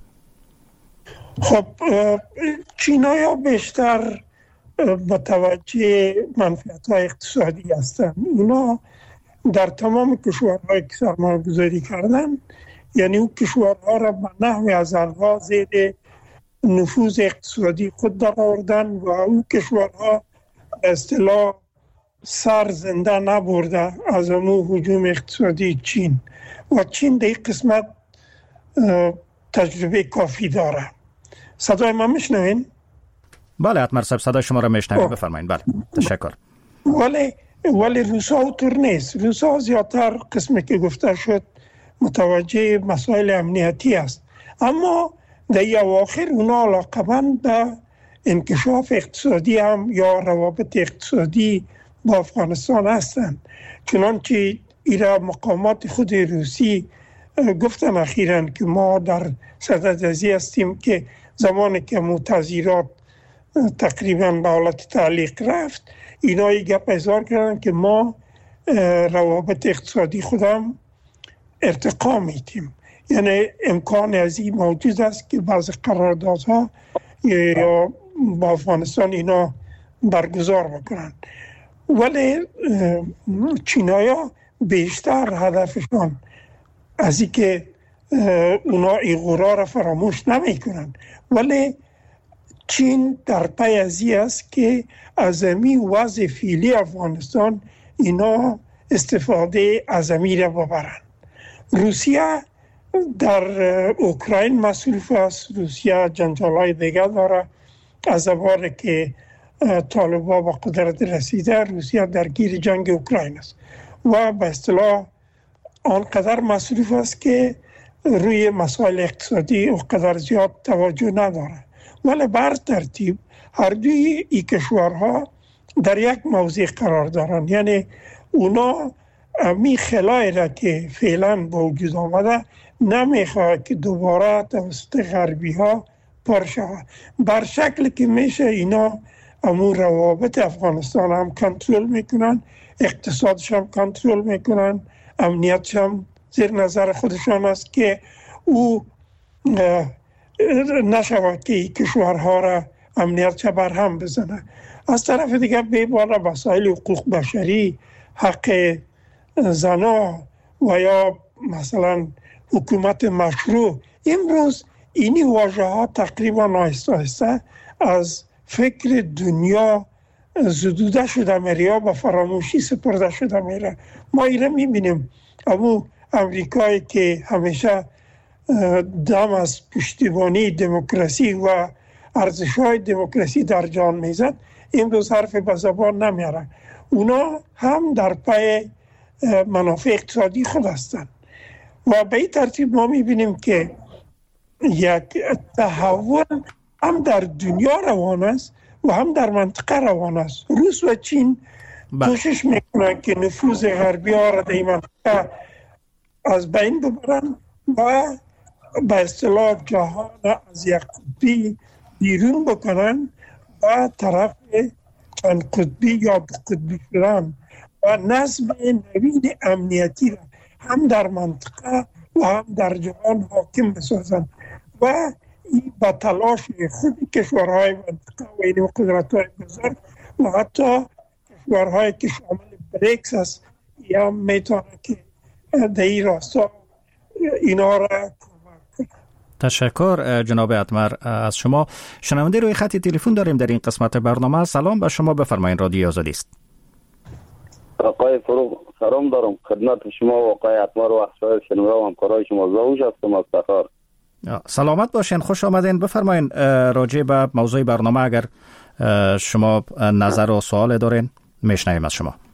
خب چینای‌ها بیشتر متوجه منفعت‌های اقتصادی هستند. اونا در تمام کشورهایی که سرمایه‌گذاری کردن، یعنی اون کشورها را به نحو از آغاز زیر نفوذ اقتصادی خود در آوردن و اون کشورها اصطلاح سر زنده نبرده از امو هجوم اقتصادی چین و چین در این قسمت تجربه کافی داره. صدای ما میشنوین؟ بله اتمر صاحب، صدای شما را میشنویم، بفرمایید. بله تشکر. ولی ولی روسا اونطور نیست. روسا زیادتر قسمی که گفته شد متوجه مسائل امنیتی است، اما در این اواخر اونا علاقمند به انکشاف اقتصادی هم یا روابط اقتصادی با افغانستان هستند. چنانچه ایرا مقامات خود روسی گفتن اخیراً که ما در صدد ازی هستیم که زمانی که متظیرات تقریباً به حالت تعلیق رفت، اینا یک گپ اظهار کردن که ما روابط اقتصادی خودم ارتقا میدیم. یعنی امکان از این موجود است که بعض قراردادها یا با افغانستان اینا برگزار بکنن. ولی چینایا بیشتر هدفشان از این که اونا این غرار را فراموش نمی کنن، ولی چین در پی از این است که از این وضع فعلی افغانستان اینا استفاده از این را ببرن. روسیه در اوکراین مسئول است. روسیه جنجالای دیگه داره از باره که طالبان به قدرت رسیده، روسیه درگیر جنگ اوکراین است و به اصطلاح آنقدر مصروف است که روی مسائل اقتصادی اونقدر زیاد توجه نداره. ولی بر ترتیب هر دوی این کشورها در یک موضع قرار دارند، یعنی اونا می خلایی را که فعلا با وجود آمده نمیخواد که دوباره توسط غربی ها پر شود. بر شکل که میشه اینا امور روابط افغانستان هم کنترل میکنن، اقتصادش هم کنترل میکنن، امنیتش هم زیر نظر خودشان است که او نشود که این کشورها را امنیتش برهم بزنه. از طرف دیگه بیباره مسائل حقوق بشری، حق زنا و یا مثلا حکومت مشروع، امروز اینی واژه ها تقریبا آهسته آهسته از فکر دنیا زدوده شده میره یا به فراموشی سپرده شده میره. ما ایره میبینیم امو امریکایی که همیشه دم از پشتیبانی دموکراسی و ارزش‌های دموکراسی در جان میزد، امروز حرف به زبان نمیاره. اونا هم در پای منافع اقتصادی خود هستند و به این ترتیب ما میبینیم که یک تحول هم در دنیا روان است و هم در منطقه روان است. روس و چین کوشش میکنن که نفوذ غربی ها را در این منطقه از بین ببرن و به اصطلاح جهان از یک قطبی بیرون بکنن و طرف چند قطبی یا دو قطبی شدن و نظم نوید امنیتی را هم در منطقه و هم در جهان حاکم بسازن و این با تلاش خود کشورهای منطقه و این قدرت‌های بزرگ و حتی کشورهایی که شامل بریکس است یا میتونه که در این راستا اینا را کمک کنه. تشکر جناب اتمر از شما. شنونده روی خط تلفن داریم در این قسمت برنامه. سلام به شما، بفرمایید، رادیو آزادی است. آقای فروغ سلام دارم خدمت شما و آقای اتمر و اخشار شنونده و همکارای شما. زاوش هستم از تخار. سلامت باشین، خوش آمدین. بفرمایین راجع به موضوع برنامه اگر شما نظر و سوال دارین میشنویم از شما.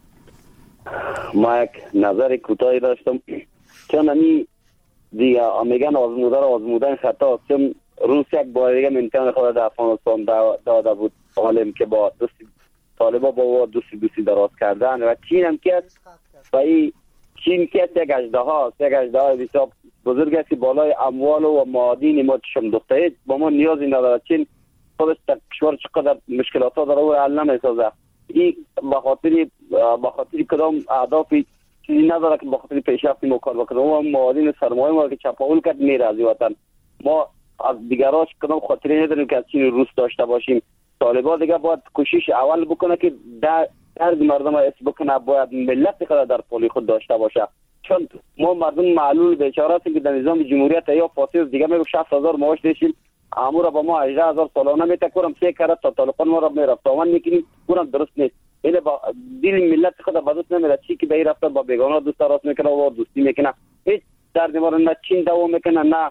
ما یک نظر کوتاهی داشتم چون امی دیگه میگن آزموده را آزمودن خطا است، چون روس یک بار دیگه امکان خود در افغانستان داده بود عالم که با دوستی طالبا با دوستی دوستی دراز کردن و چین هم کرد و این چین کرد یک اژدها یک اژدها بسیار بزرگ است بالای اموال و معادن ما چشم دوخته با ما نیازی نداره. چین خودش در کشور چقدر مشکلات ها داره و حل نمیسازه. این به خاطر به خاطر کدام اهداف چیزی نداره که به خاطر پیشرفت ما کار بکنه و معادن سرمایه ما که چپاول کرد میره از وطن. ما از دیگراش کدام خاطری نداریم که از چین روس داشته باشیم. طالبان دیگه باید کوشش اول بکنه که در درد مردم را حس بکنه، باید ملت خود در پای خود داشته باشه، چون ما مردم معلول بیچاره هستیم که در نظام جمهوریت یا فاسد دیگه میگه شصت هزار معاش داشتیم امور با ما هجده هزار سالانه میتکورم سه کرد تا طالبان ما را میرفت آمن میکنیم اونم درست نیست. این با دل ملت خود به دوست نمیره چی که به این رفته با بیگانه دوست راست میکنه و دوستی میکنه. هیچ درد ما نه چین دوام میکنه نه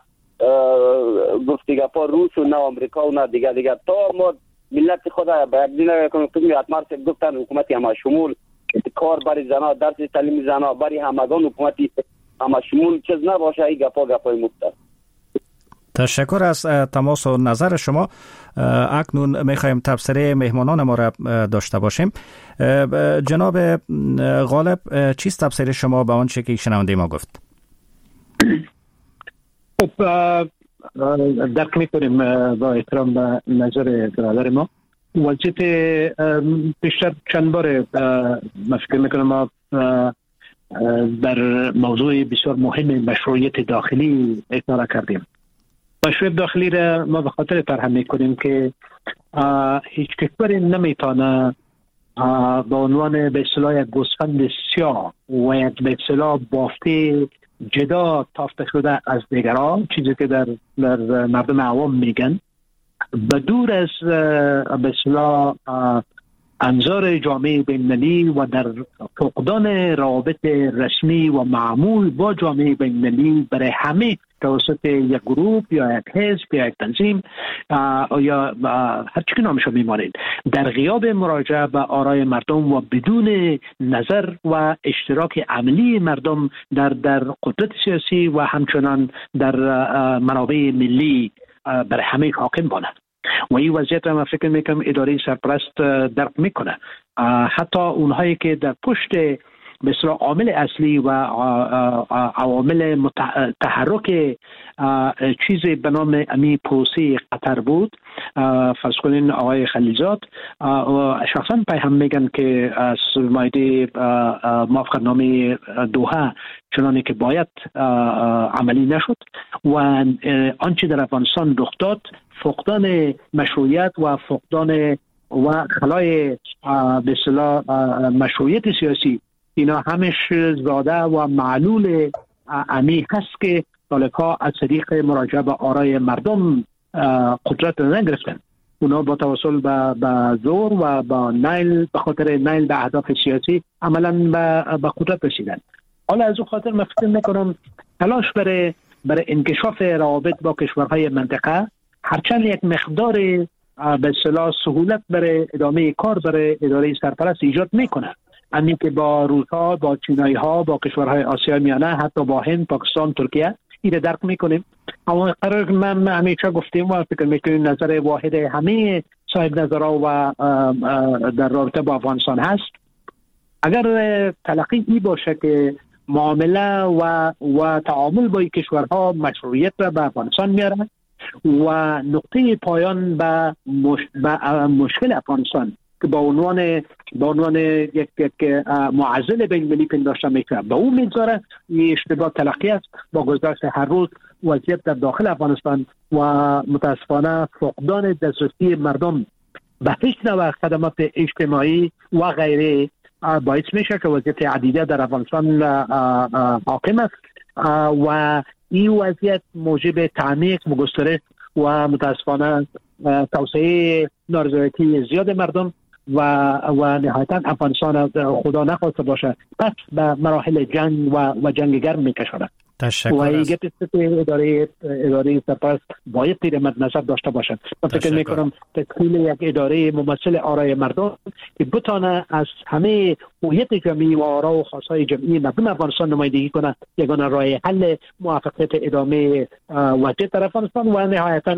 گفتگو با روس و نه آمریکا و نه دیگه دیگه تا ما ملت خود به یک دینه کنیم که اتمر سے گفتن حکومتی همه شمول کار برای زنا درس تعلیم زنا برای همگان حکومتی همه شمول چیز نباشه. این گپا گپای مفت. تشکر از تماس و نظر شما. اکنون میخوایم تبصره مهمانان ما را داشته باشیم. جناب غالب، چیست تبصره شما به آنچه که شنونده ما گفت؟ خب درک میکنیم با احترام به نظر برادر ما. ولی بیشتر چند بار من فکر میکنم ما در موضوع بسیار مهم مشروعیت داخلی اشاره کردیم. مشروعیت داخلی را ما به خاطر فراهم میکنیم که هیچ کشوری نمیتونه با عنوان به اصطلاح یک گوسفند سیاه و یک به اصطلاح بافته جدا تافته شده از دیگران، چیزی که در, در مردم عوام میگن، بدور از به اصطلاح انظار جامعه بین‌المللی و در فقدان روابط رسمی و معمول با جامعه بین‌المللی برای همه توسط یک گروه یا یک حزب یا یک تنظیم یا هر چی که نامشو میمانید در غیاب مراجعه به آرای مردم و بدون نظر و اشتراک عملی مردم در در قدرت سیاسی و همچنان در منابع ملی برای همه حاکم بانه. و این وضعیت را فکر میکنم اداره سرپرست درک میکنه. حتی اونهایی که در پشت مثل عامل اصلی و عوامل تحرک چیزی به نام امی پروسه قطر بود، فرض کنین آقای خلیزاد شخصا پیام میگن که از مایده موافقتنامه دوحه چنانی که باید عملی نشد و آنچه در افغانستان رخ داد فقدان مشروعیت و فقدان و خلای به اصطلاح مشروعیت سیاسی، اینا همش زاده و معلول امی هست که طالب‌ها از طریق مراجعه به آرای مردم قدرت نگرفتن. اونا با توسل به با زور و با نیل به خاطر نیل به اهداف سیاسی عملا به با قدرت رسیدن. حالا از اون خاطر من فکر میکنم تلاش برای برای انکشاف روابط با کشورهای منطقه هرچند یک مقدار به اصطلاح سهولت برای ادامه کار برای اداره سرپرست ایجاد میکنه، همین که با روس‌ها، با چینایی ها، با کشورهای آسیا میانه، حتی با هند، پاکستان، ترکیه این درک میکنیم. اما قرار من همیشه گفتیم و فکر میکنیم نظر واحد همه صاحب نظرها و در رابطه با افغانستان هست، اگر تلقی ای باشه که معامله و و تعامل با کشورها مشروعیت را به افغانستان میاره و نقطه پایان به مش... مشکل افغانستان که با عنوان با عنوان یک یک معضل بین‌المللی پنداشته میشه به اون میگذاره، این اشتباه تلقی است. با گذشت هر روز وضعیت در داخل افغانستان و متاسفانه فقدان دسترسی مردم به هیچ نوع خدمات اجتماعی و غیره باعث میشه که وضعیت عدیده در افغانستان حاکم است و این وضعیت موجب تعمیق و گسترش و متاسفانه توسعه نارضایتی زیاد مردم و و نهایتا افغانستان خدا نخواسته باشه پس به مراحل جنگ و و جنگ گرم میکشونه. تشکر و ایگه اداره اداره سپس باید تیر مد نظر داشته باشند. من فکر میکنم تشکیل یک اداره ممثل آرای مردم که بتونه از همه هویت جمعی و آرا و خواستهای جمعی مردم افغانستان نمایندگی کنه، یگانه راه حل موفقیت ادامه وضعیت در افغانستان و نهایتا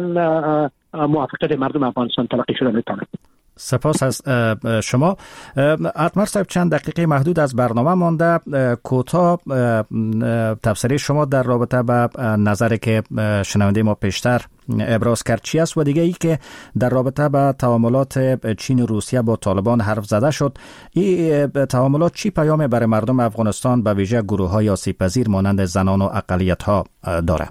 موفقیت مردم افغانستان تلقی شده میتونه. سپاس از شما. اتمر صاحب چند دقیقه محدود از برنامه مانده، کوتاه تفسیر شما در رابطه با نظری که شنونده ما پیشتر ابراز کرد چی است و دیگه ای که در رابطه با تعاملات چین و روسیه با طالبان حرف زده شد، این تعاملات چی پیامی برای مردم افغانستان به ویژه گروه‌های آسیب‌پذیر مانند زنان و اقلیت‌ها داره؟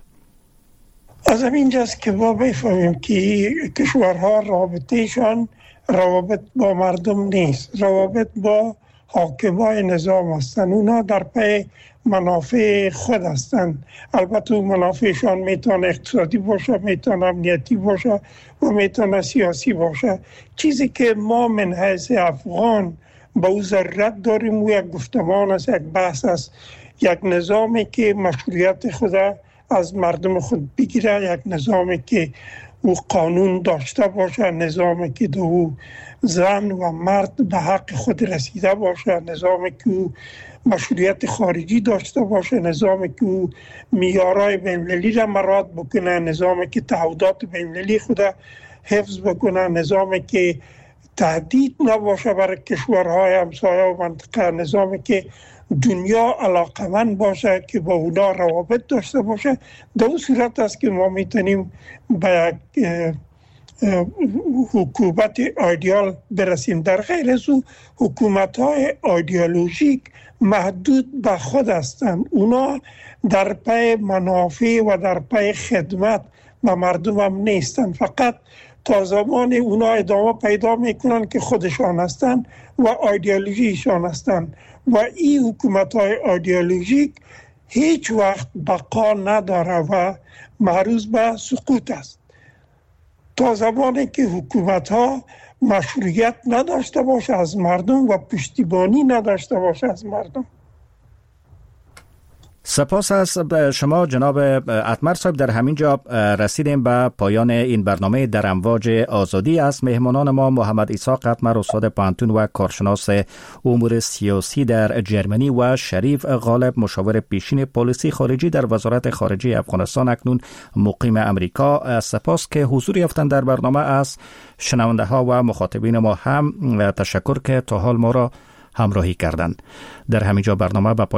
از اینجاست که ما بفهمیم که کشورها رابطهشان روابط با مردم نیست، روابط با حاکمای نظام هستند. اونا در پی منافع خود هستند. البته منافعشان میتونه اقتصادی باشه، میتونه امنیتی باشه و میتونه سیاسی باشه. چیزی که ما من حیث افغان با او ضرورت داریم و یک گفتمان است، یک بحث است، یک نظامی که مشروعیت خود از مردم خود بگیره، یک نظامی که او قانون داشته باشه، نظامی که دو زن و مرد به حق خود رسیده باشه، نظامی که او مشروعیت خارجی داشته باشه، نظامی که او معیارهای بین‌المللی را مراعات بکنه، نظامی که تعهدات بین‌المللی خود حفظ بکنه، نظامی که تهدید نباشه برای کشورهای همسایه و منطقه، نظامی که دنیا علاقمند باشه که با اونا روابط داشته باشه. در اون صورت است که ما میتونیم به یک حکومت ایدئال برسیم. در غیر از او حکومت های ایدئولوژیک محدود به خود هستند. اونا در پی منافع و در پی خدمت به مردم هم نیستند، فقط تا زمان اونا ادامه پیدا میکنن که خودشان هستند و ایدئولوژیشان هستند و این حکومت های ایدئولوژیک هیچ وقت بقا نداره و معروض به سقوط است. تا زمانی که حکومت ها مشروعیت نداشته باشه از مردم و پشتیبانی نداشته باشه از مردم. سپاس از شما جناب اتمر صاحب. در همین جا رسیدیم به پایان این برنامه در امواج آزادی. از مهمانان ما محمد اسحاق اتمر استاد پانتون و کارشناس امور سیاسی در جرمنی و شریف غالب مشاور پیشین پالیسی خارجی در وزارت خارجه افغانستان اکنون مقیم امریکا سپاس که حضور یافتند در برنامه. از شنونده ها و مخاطبین ما هم تشکر که تا حال ما را همراهی کردند. در همین جا برنامه به